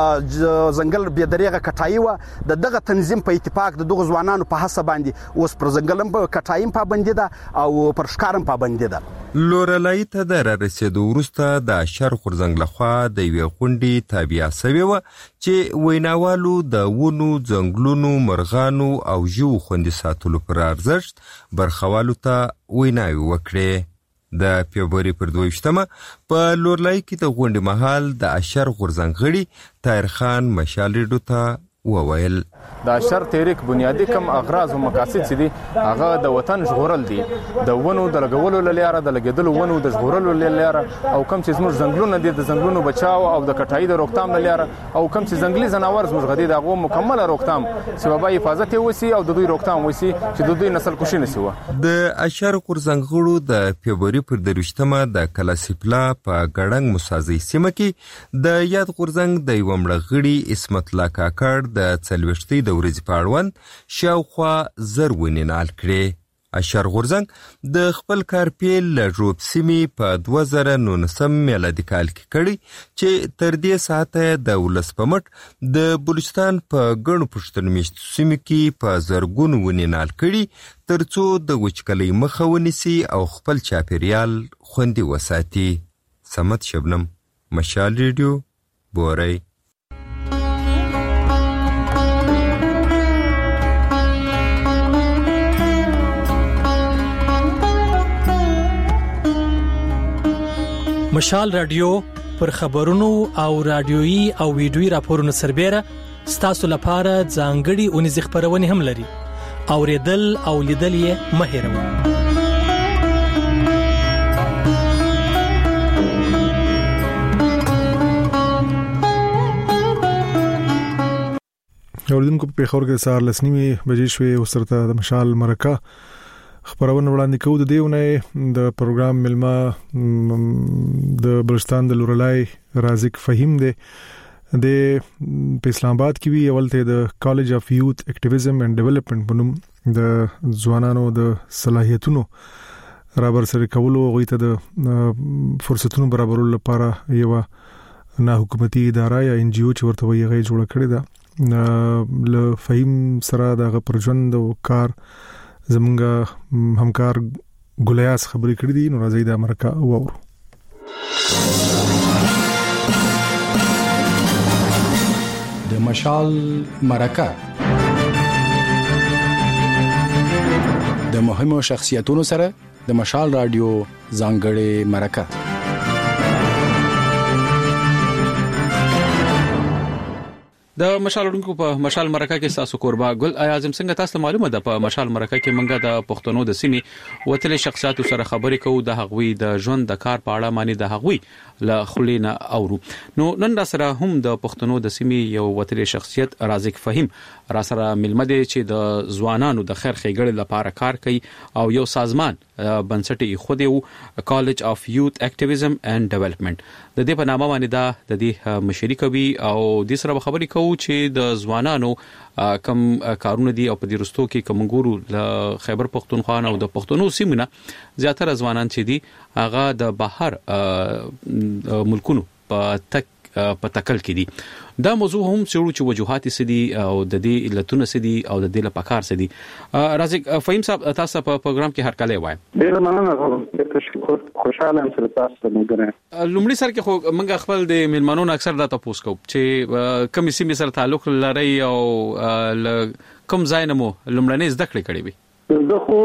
Speaker 6: ځنګل به دریغه کټای و د دغه تنظیم په اتفاق د دغه ځوانانو په حساب باندې اوس پر ځنګلم په کټایم پابندي ده او پر ښکارم پابندي ده.
Speaker 4: لورلای ته در رسیدو ورسته د اشر غورزنګ لخوا د یوې غونډې تابع شوی و چې ویناوالو د ونو ځنګلونو مرغانو او ژوو خوندي ساتلو پر ارزښت برخوالو ته ویناوي وکړې. د فبرवरी پر دویشتمه په لورلای کې د غونډې مهال د اشر غورزنګ غړي طاهر خان مشال ریډیو ته وویل
Speaker 25: د اشر تحریک بنیادی کم اغراض او مقاصد چې دي هغه د وطن ژغورل دي د ونو د لګولو لپاره د لګیدلو ونو د ژغورلو لپاره او کم چې زموږ ځنګلونه دي د ځنګلونو بچاو او د کټای د روکتام لپاره او کم چې ځنګلي ځناور زموږ غدي دغه مکمله روکتام سبب حفاظت وسی او د دوی روکتام وسی چې د دوی نسل کشي نسی و.
Speaker 4: د اشر غورزنګړو د فبرवरी پر دروشتمه د کلاسیپلا په ګړنګ مسازي سیمه کې د یاد غورزنګ د یومړه غړي اسمت الله کاکړ د څلويشتي د ورځې په اړوند شاوخوا زر ونینال کړي. اشر غورزنګ د خپل کارپیل له روب سیمې په دوه زره نولسم میلادي کال کې کړي چې تر دې ساعته د ولس په مټ د بلوچستان په ګڼو پښتنمیشتو سیمو کې په زرګونو ونینال کړي ترڅو د وچکلۍ مخه ونیسي او خپل چاپیریال خوندي وساتي. سمت شبنم مشال ریډیو بوري.
Speaker 16: مشال رادیو پر خبرونو او رادیويي او ویډیويي راپورونو سربېره ستاسو لپاره ځانګړي اونیز خبرونه هم لري. اوریدل او لیدل یې مه هېروئ.
Speaker 1: اوردونکو په خور کې سار لسنیمه بجې شوې وسرته د مشال مرکه خبرونه وړاندې کوو. د دیونه د پروګرام ملما د بلوچستان د لورلای رازق فهیم دی د اسلام آباد کې وی اولته د کالج اف یوث اکټیویزم اینڈ ډیولپمنٹ بنوم د ځوانانو د صلاحیتونو رابر سره کولو غوي ته د فرصتونو برابرولو لپاره یو نه حکومتي اداره یا ان جی او چې ورته ویږي جوړ کړی دا ل فهم سره د پرجوند او کار زمونږ همکار ګلیاس خبرې کړې دي. نو راځي د امریکا وورو
Speaker 3: د مشال مرکه د مهمو شخصیتونو سره د مشال رادیو ځانګړې مرکه.
Speaker 21: د مشال ورونکو په مشال مرکه کې تاسو قربا ګل اعظم څنګه تاسو معلومه ده په مشال مرکه کې منګه د پښتنو د سیمې وتلې شخصیت سره خبرې کوو د هغوی د ژوند د کار په اړه معنی د هغوی له خلینا اورو. نو نن را سره هم د پښتنو د سیمې یو وتلې شخصیت رازق فهیم را سره ملمه دي چې د ځوانانو د خیر ښېګړې لپاره کار کوي او یو سازمان بنسټي خو دی کالج اف یوث اکټیویزم اینڈ ډیولپمنٹ د دې په نامه باندې دا د دې مشري کوي او د سره خبرې کوي چې د ځوانانو کم کارونه دي او په دې رستو کې کومګورو ل خیبر پختونخوا او د پښتونو سیمونه زیاتره ځوانان چې دي هغه د بهر ملکونو په تک په تکل کې دي. دا موضوع هم څېړو چې وجوهات سدي او د دې علتونه سدي او د دې لپاره کار سدي. رازق فهیم صاحب تاسو په پروګرام کې هر کله وایي.
Speaker 7: ډیر مننه تشکر خوشاله یم چې تاسو ته وګورم.
Speaker 21: لومړی سر کې خو موږ خپل د ملمنونو اکثر دا تاسو کو چې کوم سیمه سره تعلق لري او کوم ځای نه مو لومړنۍ زده کړې کړې وي.
Speaker 7: زه خو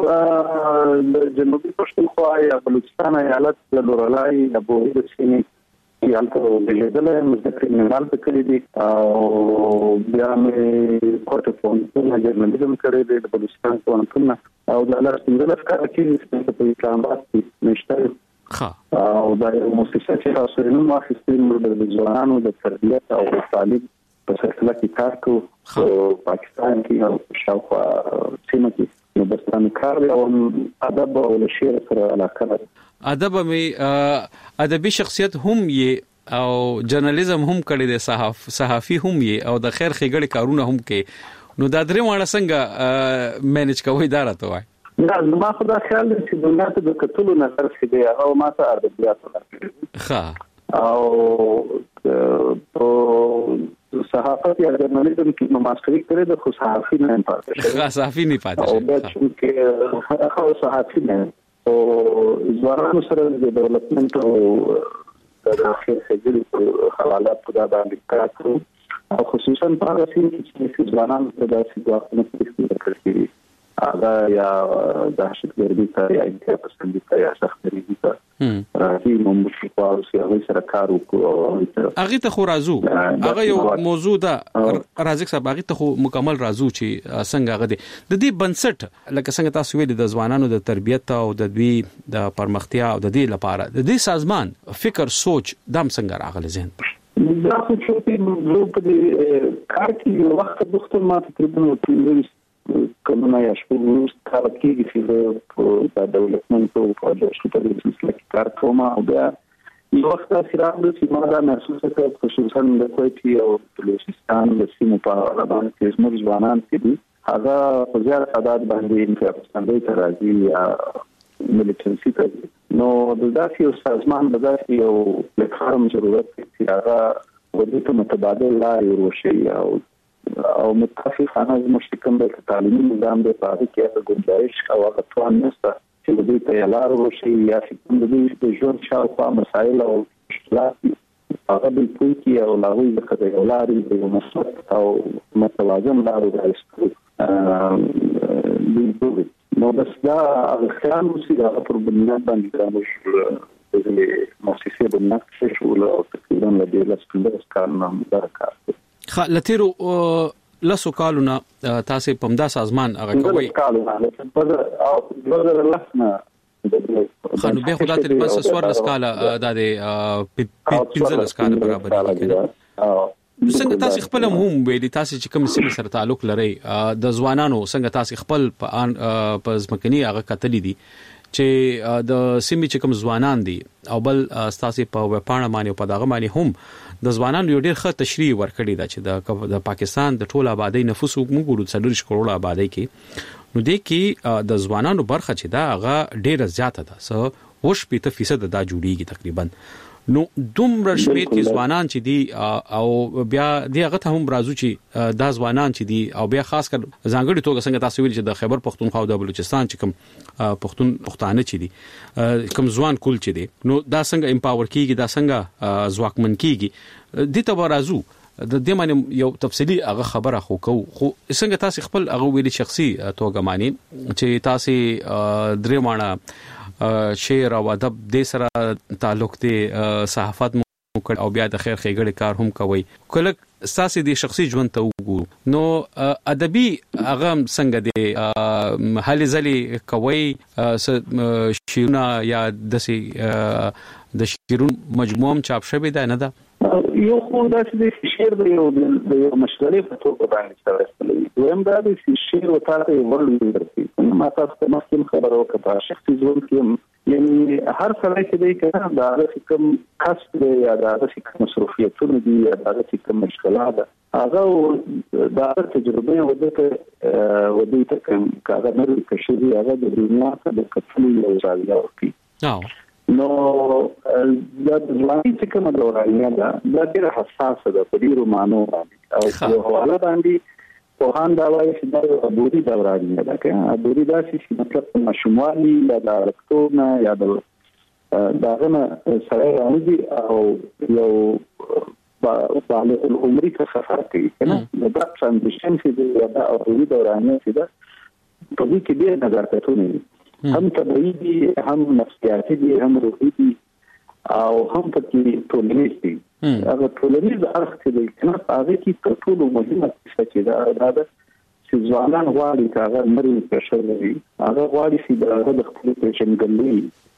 Speaker 7: د جنوبي پښتونخوا یا بلوچستان ایالت د لورلای ابو د سیمې یالته د لیدلې مذکر منال په کلی دي او بیا مې کوټه پونتون جرنالیزم کړی دی د بلوچستان پونتون او د لار څنګه کار کوي په اسلام آباد کې نشته
Speaker 21: ښه
Speaker 7: او دا یو مؤسسه چې تاسو یې نو واخیستل د ځوانانو د تربیت او تعلیم په سلسله کې کار کوي په پاکستان کې او شاوخوا سیمه کې نو برتان کار او ادب او شعر سره علاقه لري.
Speaker 21: ادب می ادبي شخصیت هم یې او جرنالیزم هم کړی دی صحاف صحافي هم یې او د خیر ښېګړې کارونه هم کوي. نو دا درې واړه څنګه مینج کوي دا راته وایي.
Speaker 7: دا ما خو دا خیال دی چې دنیا ته د کتلو نظر شي دی او ما ته ادبیات ورکړي
Speaker 21: ښه
Speaker 7: او په صحافت یا جرنالیزم کې نو ماستري کړی د خو صحافي نه پاتې
Speaker 21: ښه صحافي نه پاتې
Speaker 7: او دا چې هغه صحافي نه او ځوانانو سره د ډیولپمنٹ او د اخر خجل حواله په دا باندې کار کوي او خصوصا په هغه سیمه کې چې ځوانان د داسې ځواکونو په استفاده کوي هغه یا دهشتګردي ته یا انتقادي ته یا سختګردي ته راځي نو موږ په هغه سره کار وکړو.
Speaker 21: هغه ته خو راځو هغه یو موضوع ده رازق صاحب هغه ته خو مکمل راځو چې څنګه هغه دي د دې بنسټ لکه څنګه تاسو ویل د ځوانانو د تربیت او د دوی د پرمختیا او د دې لپاره د دې سازمان فکر سوچ دام څنګه راغلی ذهن
Speaker 7: دا خو چې په دې کار کې یو وخت دغه ما تقریبا کومه یا شپږ کال کې چې د ډیولپمنٹ او پروجیکټ په دې سلسله کې کار کوم او بیا یو وخت سره د سیمه دا محسوس کړ خصوصا د کوټي او بلوچستان د سیمه په اړه باندې زموږ ځوانان چې دي هغه په زیات تعداد باندې انفراسټراکچر ته راځي یا ملیټنسي ته نو د داسې یو سازمان د داسې یو پلیټفارم ضرورت دی چې هغه ودې ته متبادل لارې ورشي او او متفقانه مشکل د تعلیمي نظام د پاره کې هغه ګنجائش او هغه توان نشته چې د دې ته لار ورشي یا چې د دې د ژوند شاوخوا مسایل او مشکلات هغه د پوهې او لاغوي د خدای لارې د مسلک او متوازن لارې راځي نو بس دا خیال وسی دا پر بنیاد باندې موږ د مؤسسې بنیاد شو او تقریبا د دې لسپندرس کار نام درکار
Speaker 21: خ لتیرو لاسو کالونه تاسو پمدا سازمان هغه کوي
Speaker 7: کالونه په او د لاسنه
Speaker 21: خنو به خدای ته بس سوار لسکاله د پنځل لسکاله برابر څنګه تاسو خپل هم ویلي تاسو چې کوم سیمه سره تعلق لري د ځوانانو څنګه تاسو خپل په ځمکني هغه کتلې دي چې د سیمه چې کوم ځوانان دي او بل تاسو په وپاڼه باندې په دغه باندې هم د ځوانانو یو ډېر ښه تشریح ورکړی دا چې د پاکستان د ټول آبادی نفوس موږ ګورو څلور کروڑه آبادی کې نو د کې د ځوانانو برخه چې دا هغه ډېر زیاته ده سو وش په فیصد دا جوړیږي تقریبا نو دومره شمیر کې ځوانان چې دي او بیا دی هغه ته هم راځو چې دا ځوانان چې دي او بیا خاص کر ځانګړي توګه څنګه تاسو ویل چې د خیبر پختونخوا او د بلوچستان چې کوم پختون پښتانه چې دي کوم ځوان کول چې دي نو دا څنګه امپاور کیږي دا څنګه ځواکمن کیږي د ته راځو د دې معنی یو تفصیلی هغه خبره خو کو خو څنګه تاسو خپل هغه ویلي شخصي توګه معنی چې تاسو درې معنی شعر او ادب د سره تعلق دی صحافت مو او بیا د خیر خېګړې کار هم کوي کله اساسي دي شخصي ژوند ته وګورو نو ادبي هغه څنګه دی حالي ځلي کوي شیرونه یا د د شیرون مجموعه چاپ شوی ده نه ده
Speaker 7: یو خو داسې د شعر د یو د یو مشغلې په توګه باندې شاوستلې دویم دا د شعر او تاسو ورلې درته ما تاسو ته مخکې خبرو کړه شخصي ژوند کې یعنی هر څه چې دی کنه دا د کوم کسب دی یا د کوم مصروفیتونه دي یا د کوم مشغلات هغه دا تجربه ودته ودته کوم کاغه نه کشي هغه د دنیا د کتلې یو ځای ورکی نو دا د ځواني چې کومه دورانیه ده دا ډېره حساسه ده په ډېرو معنو باندې او په حواله باندې پوهان دا وایي چې دا عبوري دورانیه ده که عبوري داسې چې مطلب په ماشوموالي یا د هلکتوب نه یا د هغه نه سړی راوځي او یو بالغ العمري څخه فرق کوي که نه دا ترانزیشن چې دی یا دا عبوري دورانیه چې ده په دې کې ډېر نظرکتونه دي هم طبيعي دي هم نفسياتي دي هم روحي دي او هم پکې ټولنیز دي هغه ټولنیز اړخ چې دی کنه هغه کې تر ټولو مهمه څه چې دا ده چې ځوانان غواړي چې هغه مري پرشر لري هغه غواړي چې هغه د خپل پېژندګلوي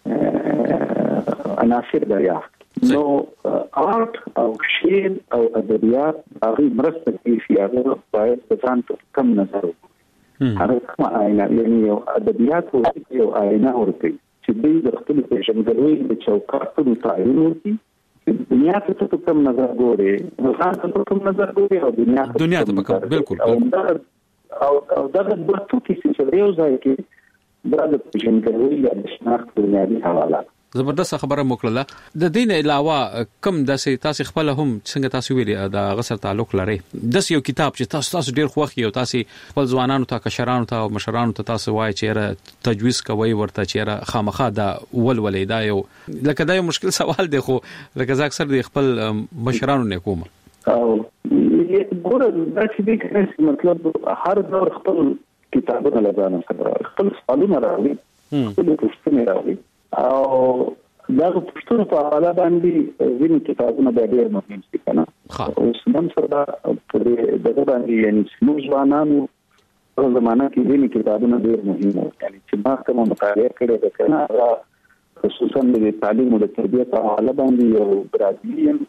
Speaker 7: عناصر دریافت نو آرت او شعر او ادبیات هغه مرسته کوي چې هغه باید ځان ته کم نظر وکړي هغه کومه آینه یعنی یو ادبیات او یو آینه ورته چې دوی د خپل پېژندګلوي د چوکاټونو تعین وکړي دنیا ته په کوم نظر ګوري ځان ته په کوم نظر ګوري او دنیا ته
Speaker 21: دنیا ته په کوم بالکل
Speaker 7: او او دا د برتو کې چې یو ځای کې دا د پېژندګلوي د شناخت بنیادی حواله
Speaker 21: زبردست خبره موکړه د دین علاوه کم د تاسو خپل هم څنګه تاسو ویلي د غسر تعلق لري د یو کتاب چې تاسو تاسو ډیر خوښ یو تاسو خپل ځوانانو ته کشرانو ته او مشرانو ته تاسو وایي چې تجویز کوي ورته چې خامخا دا ولولې دا یو لکه دا یو مشکل سوال دی خو لکه زه اکثر د خپل مشرانو نه کوم
Speaker 7: او ګوره دا چې دې مطلب هر دور خپل کتابونه لږه سره خپل سوالونه راوړي خپل پوښتنې راوړي او دا پښتون په حواله باندې ویني کتابونه د ډېر مهم دي کنه اوس نن سره په دغه باندې یعنی موږ ځوانانو په زمانه کې ویني کتابونه ډېر مهم دي یعنی چې ما کوم مطالعه کړې ده کنه خصوصا د تعلیم او د تربیت په حواله باندې یو برازیلین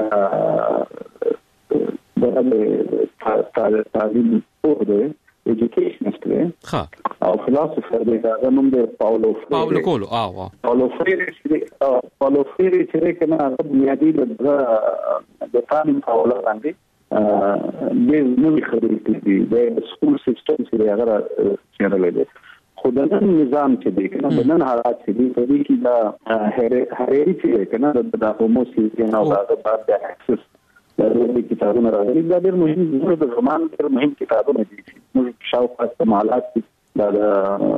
Speaker 7: د تعلیم او د educationist دی ها او فلسفر دی دا نوم دی پاولو
Speaker 21: پاولو کولو او
Speaker 7: پاولو فریری چې پاولو فریری چې کنه هغه بنیادی د د تعلیم په اړه باندې د نوې خبرې دي د سکول سیستم چې هغه چیرې دی خدای نظام چې دی کنه د نن حالات چې دی په دې کې دا هرېری چې کنه د هوموسي نه او دا د اکسس دا د کتابونو راغلي دا ډېر مهم دي د زمان ډېر مهم کتابونه دي موږ شاوخوا استعمالات دا د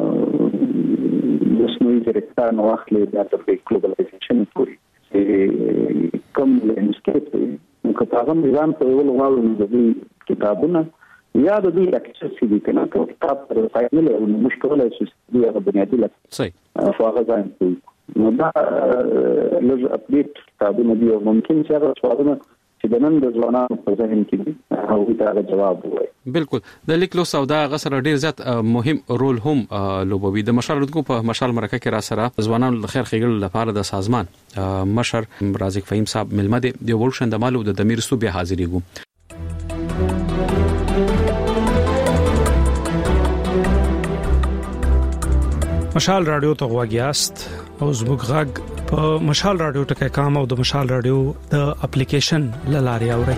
Speaker 7: مصنوعي ځیرکتیا نو اخلي دا د ګلوبلایزیشن پورې چې کوم لینډسکیپ دی کتابونه نظام په یو لوړ د کتابونه یا د دې اکسس دي کنه کتاب پر فایل له مشکله چې دی هغه بنیادی لکه
Speaker 21: صحیح
Speaker 7: فواغه ځان نو دا لږ اپډیټ کتابونه دي ممکن چې هغه سوالونه چې د نن د ځوانانو په ذهن کې دي هغه ته جواب وایي
Speaker 21: بالکل د لیکلو سودا غسر ډیر زیات مهم رول هم لوبوي د مشال ردکو په مشال مرکه کې را سره ځوانانو د خیر خېګل لپاره د سازمان مشر رازق فهیم صاحب ملمه دی د ورشن د مالو د دمیر صوبې حاضرېګو
Speaker 8: مشال رادیو ته غواګیاست او زموږ غږ په مشال رادیو ټکي کام او د مشال رادیو د اپلیکیشن لاري اوري.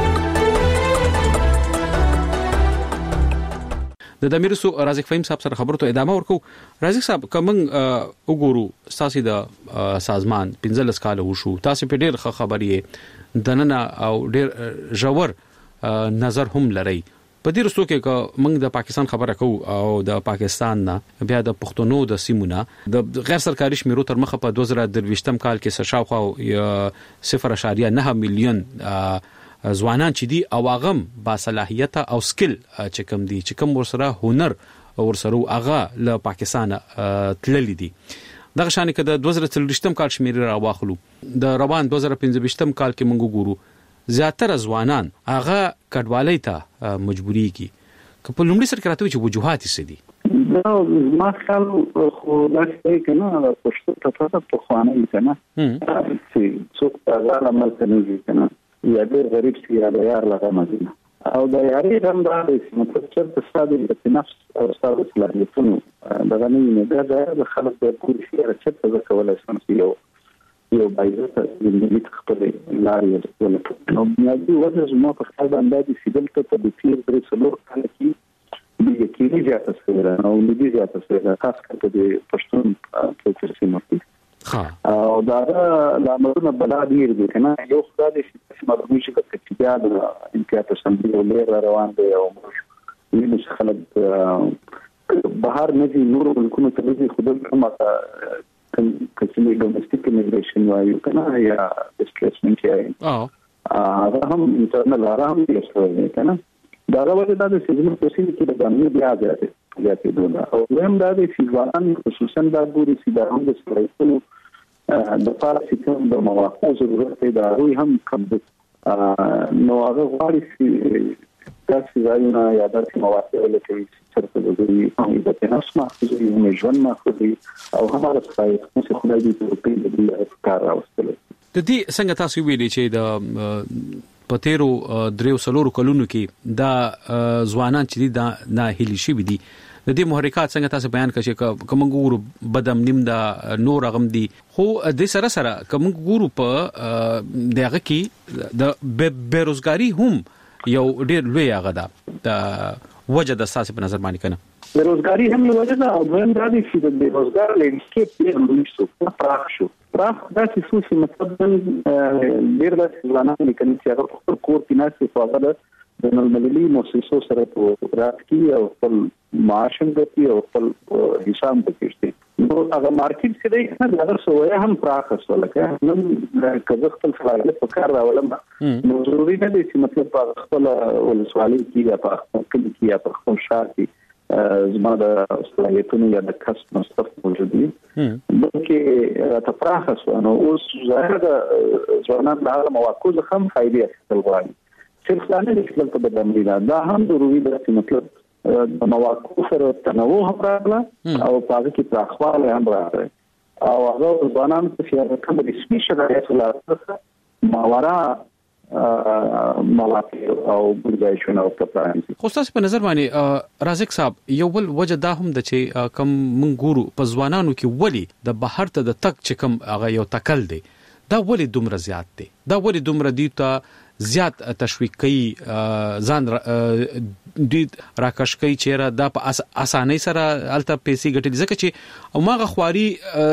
Speaker 21: د دمیرسو رازق فهیم صاحب سره خبرو ته ادامه ورکو. رازق صاحب کوم وګورو تاسو د سازمان پنځلس کال وشو، تاسو په ډېر خبرې دننه او ډېر ژور نظر هم لري. په دې رسو کې موږ د پاکستان خبره کوو او د پاکستان نه بیا د پښتونو د سیمونه د غیر سرکاري شمیرو تر مخه په دوه زره درویشتم کال کې شاوخوا صفر اشاریه نه میلیون ځوانان چې دي او هغه با صلاحیت او سکل چې کوم دي چې کوم ورسره هنر ورسره هغه له پاکستان تللی دي. دغه شان کې د دوه زره څلوېښتم کال شمیرې راواخلو، د روان دوه زره پنځه کال کې موږ ګورو زیاتره ځوانان هغه کډوالۍ ته مجبوري کی. که په لومړي سر کې راته چې وجوهات یې دي
Speaker 7: دا ما خیال خو لکه کنه پښتو ته په خوانه کنه چې څوک هغه عمل کوي کنه یا ډېر غریب سي یا یار لغه مدینه او دا یاري هم دا چې مطلب چې په ساده د نفس او ساده صلاحیتونو دا نه نه دا د خلک د کور شي چې څه کولای شي یو یو بایزه د ملي خپل لارې ورته نو بنیادی وجه زما په خپل باندې سیدل ته په دې درې څلور کال کې د یقیني زیاته سره او د دې زیاته سره خاص کر د پښتون په ترسیم کې او دا لا مرونه بلاد یې دي کنه یو خدای چې مرګ شي چې بیا د امکانات سمبل لري روان دی او موږ خلک بهر نه دي نور ملکونو ته دي خدای هم کچې ډومېسټیک میګریشن وایو کنه یا ډیسپلیسمنت یې او هغه هم انټرنل آرام دی څه کنه دا راوړل دا د سیمه په سیمه کې د باندې بیا ځاتې ځاتې دوه او هم دا د سیوان خصوصا د ګوري سیدارو د سپریټونو د پارسي کوم د مواقع ضرورت دی دا هم کم نو هغه غواړي چې تاسو ځایونه یا د مواقع لکه چرته د دوی هم د تناس ما خوري او ژوند ما خوري او هغه ځای چې خدای دې په دې کار راوستل.
Speaker 21: د دې څنګه تاسو ویلي چې د پتیرو دریو سلورو کلونو کې دا ځوانان چې دا نه هلي شي دي د دې محرکات څنګه تاسو بیان کړئ چې کوم ګورو بدم نیم دا نور غم دي خو د سره سره کوم ګورو په دغه کې د بیروزګاری هم یو ډېر لوی هغه ده د وجه د ساسي په نظر باندې کنه
Speaker 7: بیروزګاری هم له وجه ده او هم دا دي چې د بیروزګار لینډسکیپ ډېر لوی شو پراخ شو پراخ دا چې څه مطلب ډېر د ځوانانو لیکنې چې هغه خپل کور کې نه څه فاده د نړیوالي مؤسسو سره په رات کې او خپل معاش هم کوي او خپل حساب کوي نو هغه مارکیټ چې دی نه دا سویا هم پراخ شو لکه نن کله خپل فعالیت په کار راولم نو ضروري نه دي چې مطلب په خپل ولسوالۍ کې یا په خپل کې یا په خپل شهر کې زما د صلاحیتونو یا د کسب مصرف موجود دي بلکې تفراخ شو نو اوس ظاهر د ځوانان د هغه مواقع څخه هم فائدې اخیستل غواړي چې څنګه د خپل په بدلون دا هم ضروري ده چې مطلب د مواقع سره تنوع هم راغله او په هغه کې پراخواله هم راغله او هغه ځوانان په سیاست کې د سپیشل راځي ماورا مواقع او ګرځایشونه او پلانونه.
Speaker 21: خو تاسو په نظر باندې رازق صاحب یو بل وجه دا هم د چې کم من ګورو په ځوانانو کې ولی د بهر ته د تک چې کم هغه یو تکل دی دا ولی دومره زیات دی دا ولی دومره دی ته زیات تشویق کوي ځان د راکش کوي چې دا په اسانۍ سره الته پیسې ګټل ځکه چې او ماغه خواري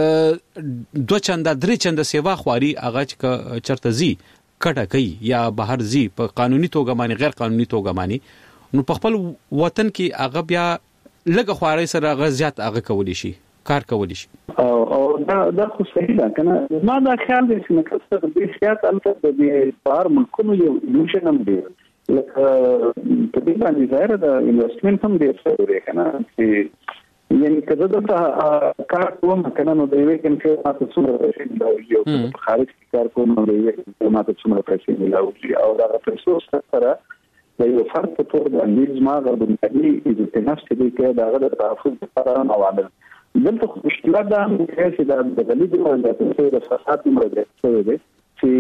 Speaker 21: دوه چنده درې چنده سیوا خواري هغه چرته زی کټه کوي یا بهر زی په قانوني توګه باندې غیر قانوني توګه باندې نو په خپل وطن کې هغه بیا لږه خواري سره هغه زیات هغه کولی شي کار کولی شي
Speaker 7: او او دا دا خو صحیح ده کنه ما دا خیال دی چې نکسر دې سیاست البته د بهر ملکونو یو لوشن هم دی لکه په دې باندې ظاهر د انویسټمنت هم ډیر څه دی کنه چې یعنی کله دا کار کوم کنه نو د یو کې چې تاسو څومره پیسې یو خارج کار کوم نو د یو کې تاسو څومره پیسې ملاوي او دا پیسې سره د یو فرد په توګه د انګلیز ما غوډه د نفس دې کې دا غوډه تاسو لپاره عوامل دلته مشکلات دا چې دا د غلیظ باندې د فساد مرګ څه دی چې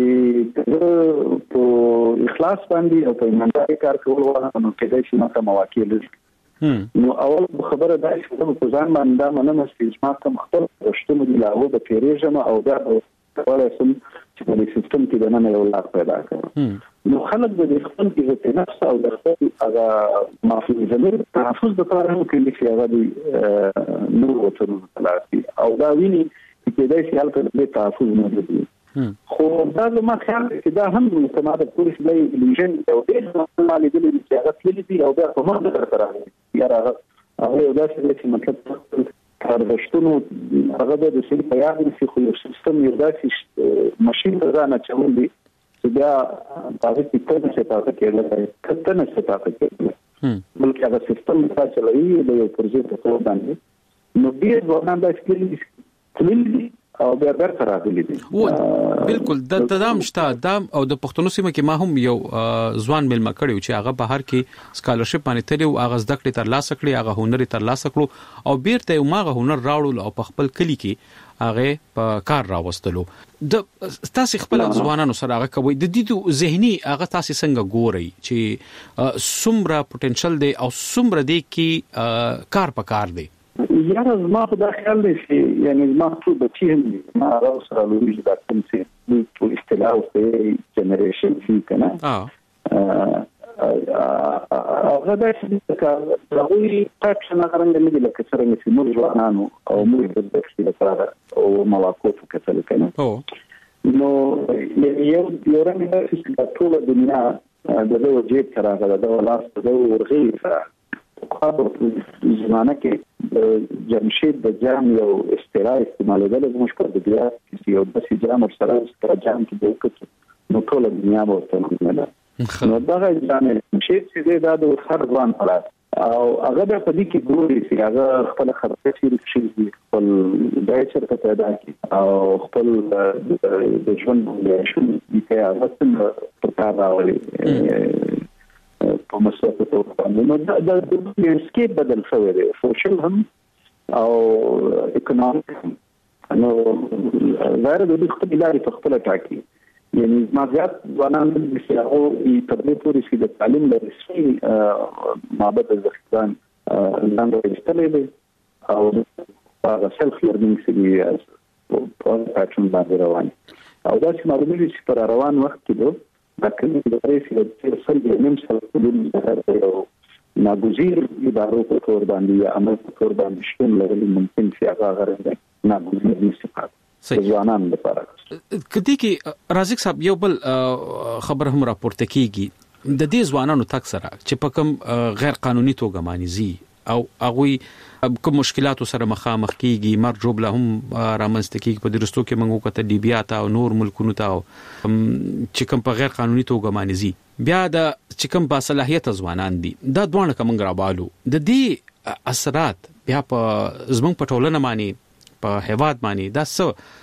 Speaker 7: په اخلاص باندې او په ایمانداري کار کول ورته نو کېدای شي ماته مواقع لري نو اول خبره دا چې په ځان باندې دا مننه چې ما کوم خپل رښتونه دی لاو د پیریجم او دا ولې سم چې په سیستم کې د نن یو لار پیدا کړو نو خلک د خپل کې نفس او د خپل هغه معافي زمير تحفظ د لپاره هم کې چې هغه دی نور وڅنو تلاسي او دا ویني چې دا شي هلته د تحفظ نه دی خو دا ما خیال چې دا هم د متماده پولیس لای لیژن او د مالي د هغه تللی دی او دا په مخه تر راغلی یا هغه یو داسې چې مطلب کارشتونو هغه د سړي په یاد کې خو یو سیستم یو داسې ماشين راځنه چول دی چې دا هغه چې څنګه څه تاسو کې لګای کته نه څه تاسو کې بلکې هغه سیستم چې چلوي د یو پروژې په توګه باندې نو ډیر ځوانان د سکیل تللی او بیا برته راغلي دي
Speaker 21: بالکل د تدام شته دام او د پښتون سیمه کې ما هم یو ځوان ملما کړیو چې هغه بهر کې سکالرشپ باندې تللی او هغه زده کړې تر لاسه کړې هغه هنر تر لاسه کړو او بیرته یو ماغه هنر راوړل او په خپل کلی کې هغه په کار راوستلو د تاسو خپل ځوانانو سره هغه کوي د دې ذهني هغه تاسو څنګه ګوري چې سمره پټنشل دی او سمره دی کې کار په کار دی
Speaker 7: یاره زما خو دا خیال دی چې یعنی زما خو بچی هم ما راو سره لوي چې دا کوم څه په اصطلاح او په جنریشن کې کنه هغه د چې دا وی تاسو نه غواړم نه لکه څنګه چې موږ ځوانانو او موږ د دې لپاره او مواقف کتل کنه نو یو یو رنګ چې ټول دنیا د دې وجې تر هغه د ولاس د ورغې خو زمانه کې د جمشید د جام یو استراحت استعمالول د مشکل د بیا چې یو د جام او سره د جام کې د وکړو نو ټول دنیا ورته نه نو دا جام جمشید چې دا د هر ځوان پلاس او هغه د پدې کې ګوري چې هغه خپل خرڅ شي چې خپل دایچر ته پیدا کی او خپل د ژوند د شون کې هغه څنګه په کار راوړي په مسافه توګه باندې نو دا د لینډسکیپ بدل شوی دی سوشل هم او اکونومیک نو غیر د دې خپل لارې په خپل ټاکي یعنی ما زیات ځوانان چې هغه په دې پورې چې د تعلیم د رسمي معبد ځخدان لاندې استلې دي او هغه سلف لرنینګ چې په پاتون باندې روان او دا چې معلومه چې پر روان وخت کې دا کومه د ریسي د سلبي نیم سره د یو ناګزیر ادارو په تور باندې یا عمل په تور باندې شتون لري ممکن چې هغه غره ناګزیر نشي ځوانان لپاره
Speaker 21: کدی کې رازق صاحب یو بل خبر هم راپورته کیږي د دې ځوانانو تک سره چې په کوم غیر قانوني توګه مانیزي او هغه کوم مشکلاتو سره مخامخ کیږي مرجوب له هم رامنځته کیږي په درستو کې موږ کته لیبیا ته او نور ملکونو ته چې کوم په غیر قانوني توګه مانیزي بیا د چې کوم با صلاحیت ځوانان دي دا دوه کوم غرابالو د دې اثرات بیا په زموږ په ټولنه باندې په هیواد باندې دا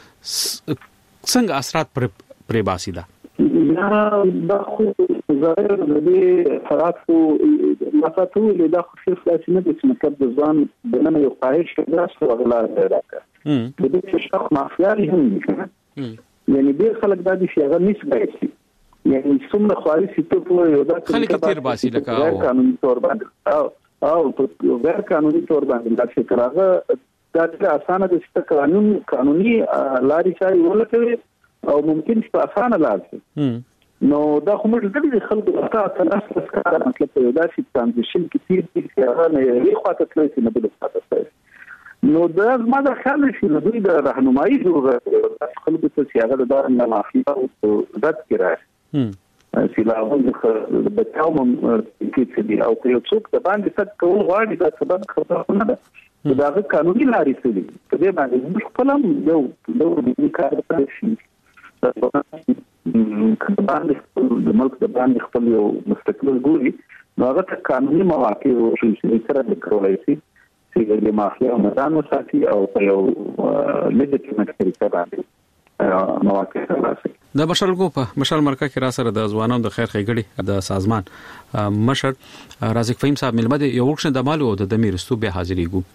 Speaker 21: څه څنګه اثرات پر پر باسي دا
Speaker 7: نه دا خو ظاهر د دې فرات خو مفاتو له دا خو صرف لاسي نه چې مطلب د ځان د نن یو خواهش دا څه غلا پیدا کړ د دې شخص مافیاري هم نه یعنی ډیر خلک دا دي چې هغه نسبت یعنی څومره خواهش ته په یو دا
Speaker 21: خلک تیر باسي لکه
Speaker 7: غیر قانوني تور باندې او او په غیر قانوني تور باندې دا چې کراغه دا ډېر اسانه دي چې قانون قانوني لاري چاري ولکوي او ممکن چې په اسانه لار شي نو دا خو موږ د خلکو ته تاسو څه مطلب یو داسې ترانزیشن کې تیر چې هغه نه یې خواته تللی نه بل خواته نو دا ما د خیال چې د دوی د راهنمایي ضرورت خلکو ته چې هغه د نه معافي او ذات کې راځي چې لا هم د بچاوم کې چې دی او یو څوک د باندې څه کول غواړي دا سبب خبره نه ده دا د قانوني لارې څه دي په دې باندې موږ خپل هم یو د کار په شي باندې د ملک د باندې خپل یو مستقل ګوري نو هغه ته قانوني مواقع او شي سره د کولای شي چې د مافیا او مدان وساتي او په یو لیجیټیمیټ طریقه باندې مواقع راځي
Speaker 21: د مشال کو په مشال مرکه کې را سره د ځوانانو د خیر خیګړي د سازمان مشر رازق فهیم صاحب ملمد یو ورکشن د مالو د دمیرستو به حاضرېګو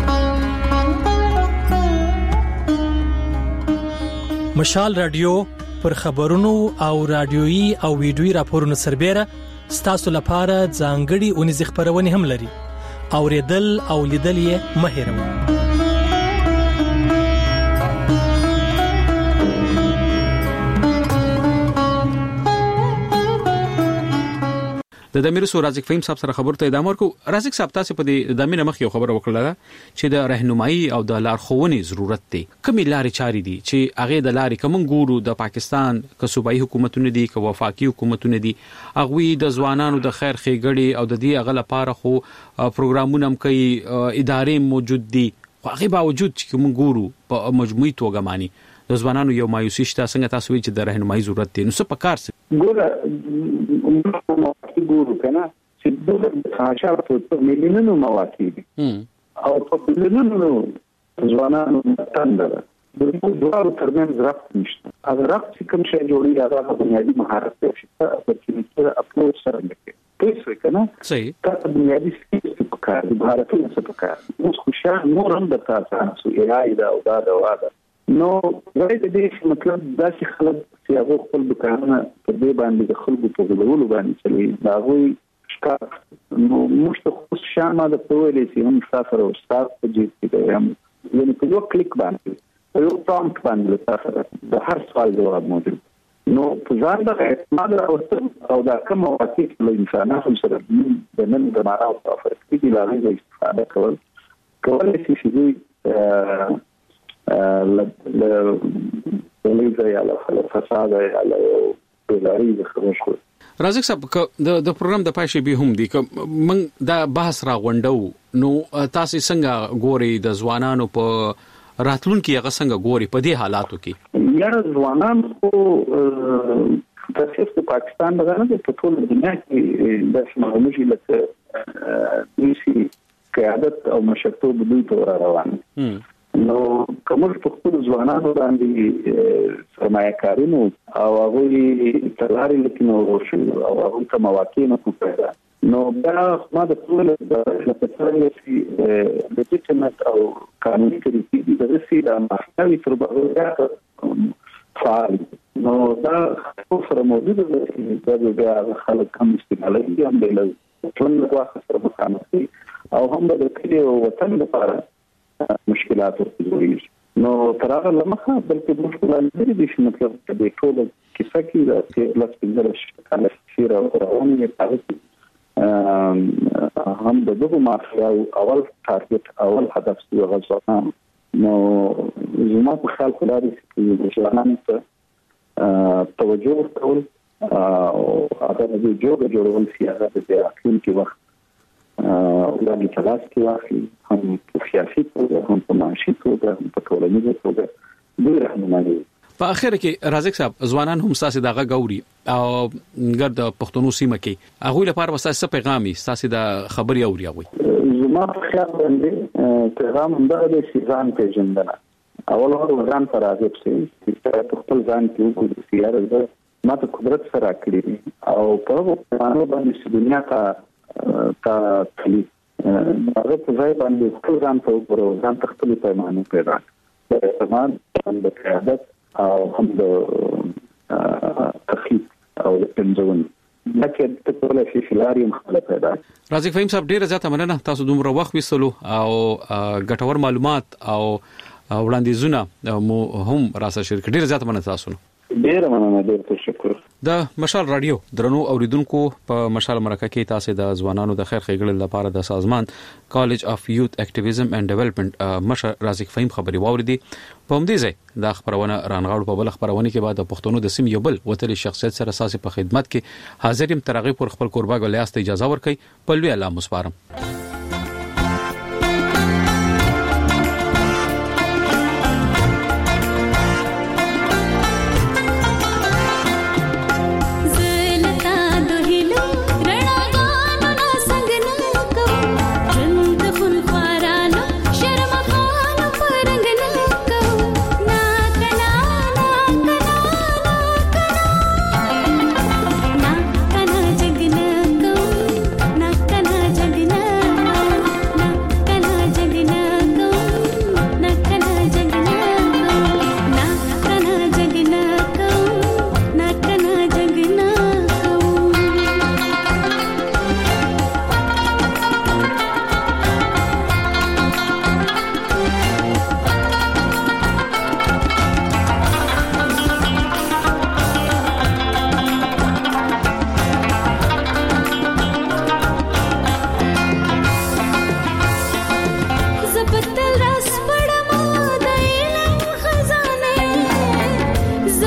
Speaker 16: مشال رادیو پر خبرونو او رادیويي او ویډیويي راپورونو سربېره ستاسو لپاره ځانګړي اونیز خبرونه هم لري. اوریدل او لیدل یې مه هېروئ.
Speaker 21: د دمیر سو رازق فهیم صاحب سره خبرته ادامه ورکو. رازق صاحب تاسو په دې دمیر مخ یو خبره وکړه چې د راهنمایي او د لارښوونې ضرورت دی. کومې لارې چارې دي چې هغه د لارې کوم ګورو د پاکستان که صوبایي حکومتونه دي که وفاقي حکومتونه دي هغه د ځوانانو د خیر ښېګړې او د دې هغه لپاره خو پروګرامونه هم کوي، ادارې موجود دي، خو هغه باوجود چې موږ ګورو په مجموعي توګه مانی د ځوانانو یو مایوسي شته. څنګه تاسو وایئ چې د راهنمایي ضرورت دی؟ نو څه پکار څه
Speaker 7: ګوره ګورو کنه چې د خاصه په مليونونو مواقع دي او په مليونونو ځوانانو تندره د دوه ترمنځ رابط نشته. هغه رابط چې کوم شی جوړي هغه بنیادی مهارت دی چې په کې سره اپلوډ سره لکه څه کنه صحیح تا بنیادی څه پکار دي، مهارتونه څه پکار دي. اوس خوشاله نور هم د تاسو ای آی دا او دا دا واده نو وایي د دې مطلب دا چې خلک چې هغه خپل دکانونه په دې باندې د خلکو په غولولو باندې چلی دا وایي ښکار نو موږ ته خو شامه د پوهلې چې هم تاسو او تاسو په دې کې هم یعنی په یو کلیک باندې په یو پرومپټ باندې تاسو د هر سوال جواب موجود نو په ځان د اعتماد راوستل او دا کوم واقعي له انسانانو سره د نن د مارا او فرق کې لا غوښتل استفاده کول کولای شي چې ل ل ولې یا له فساد یا له بلاري د خروج کو.
Speaker 21: رازق صاحب د د پروګرام د پایښې به هم دي که من دا بحث را غونډو نو تاسو څنګه ګوري د ځوانانو په راتلونکو هغه څنګه ګوري په دې حالاتو کې؟
Speaker 7: یا ځوانان خو تاسو په پاکستان باندې په ټول دنیا کې د شمالي لکه دیسي قیادت او مشرتوب دوی ته روان نو کوم په خپل ځوانانو باندې سرمایه‌کارانو او هغه تلاري لکه نو روشن او هغه ته مواقع نه پیدا نو دا ما د ټول د لپاره چې د لیجیټیمټ او قانوني طریقې د رسید مخاوي تر بغاوت فعال نو دا سره موجوده ده چې دا خلک هم استعمالوي هم د ټول واخه سره مخامخ او هم د کلی او وطن لپاره مشکلات ورته نو تر هغه لمخه بلکې مشکلات لري د مطلب د ټول کیسه کې د لاس پنځه کاله شیر او رواني تاسو هم د دغه مافیا اول ټارګټ اول هدف دی غوښتنه نو زما په خیال کې لري چې د ځوانانو ته توجه ورکول او هغه د جوړ جوړول سیاست د اقلیم کې وخت ولې تلاش کې واخلي هم په سیاسي توګه هم په معاشي توګه هم په ټولنیزه توګه د راهنمایي.
Speaker 21: په اخر کې رازق صاحب ځوانان هم ساسي دغه غوري او ګرد پښتونو سیمه کې هغه لپاره وساسه پیغامي ساسي د خبري اوري هغه
Speaker 7: زما په خیال باندې پیغام هم دا دی چې ځان پیژندنه اول اور ځان پر راځي چې په خپل ځان کې وګورئ چې یاره ما ته قدرت سره کړی او په هغه باندې دنیا ته تا تلی هغه په ځای باندې خپل ځان ته وګورئ ځان ته خپل پیمانه پیدا کړئ اعتماد د قیادت او هم د تخیل او د پنځون لکه د ټول شي فلاري مخاله پیدا.
Speaker 21: رازق فهیم صاحب ډیره زیاته مننه تاسو دومره وخت وسلو او ګټور معلومات او وړاندیزونه مو هم راسره شریک ډیره زیاته مننه تاسو.
Speaker 7: ډیره مننه ډیره تشکر.
Speaker 21: د مشال رادیو درنو اوریدونکو په مشال مرکه کې تاسو د ځوانانو د خیر ښېګړې لپاره د سازمان کالج اف یوث اکټیویزم اینڈ ډیولپمنٹ مشر رازق فهیم خبري واوریدي. په همدې ځای د خبرونه رانغاړو په بل خبرونه کې بعد د پښتونو د سیم یو بل وتلي شخصیت سره اساسي په خدمت کې حاضر يم ترغیب پر خپل قربا غلیاست اجازه ورکړي په لوی الله مسپارم.
Speaker 9: ना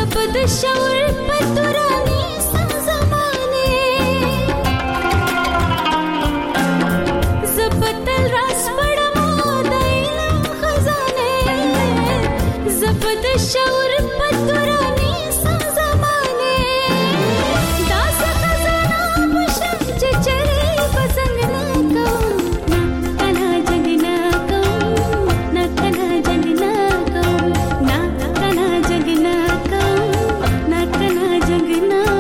Speaker 9: زبد شعور پتورانی سمزمانه زبدل راس پڑمو دایلم خزانه زبد شعور پتورانی سمزمانه داس خزانه پشم چچری پسند نکو نا کنا جگ نکو نا کنا جگ نکو نا کنا جگ نکو نا کنا جگ نکو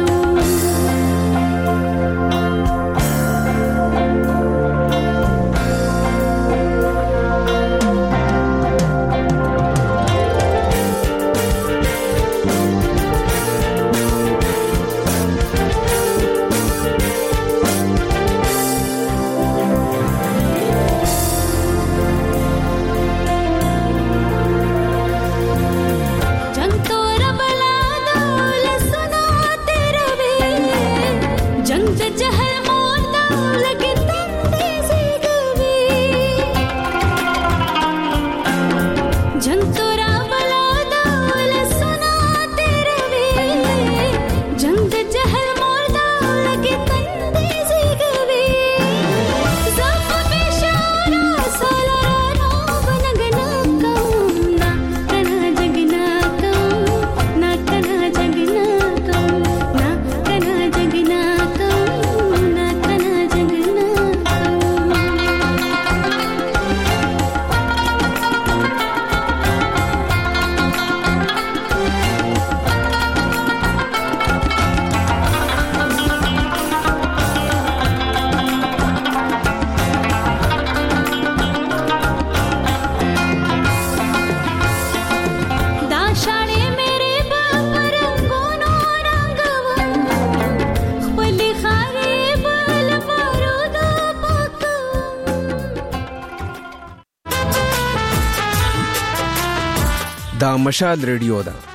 Speaker 9: जंग तोरा बला दौल सुना तेरा वे जंग जहर मोता लगे तंदे से गवे जंग तोरा बला दौल सुना तेरा वे जंग जहर मोता लगे तंदे से गवे ज़फ बेशारा सालारा बनगना कौना कना जगना कौ ना कना जगना कौ ना कना जगना कौ ना कना जगना दाशाळे मेरे बाप रंगोनो रंगवं खपली खारे बल बारूद पकवं
Speaker 10: دا مشال ریډیو ده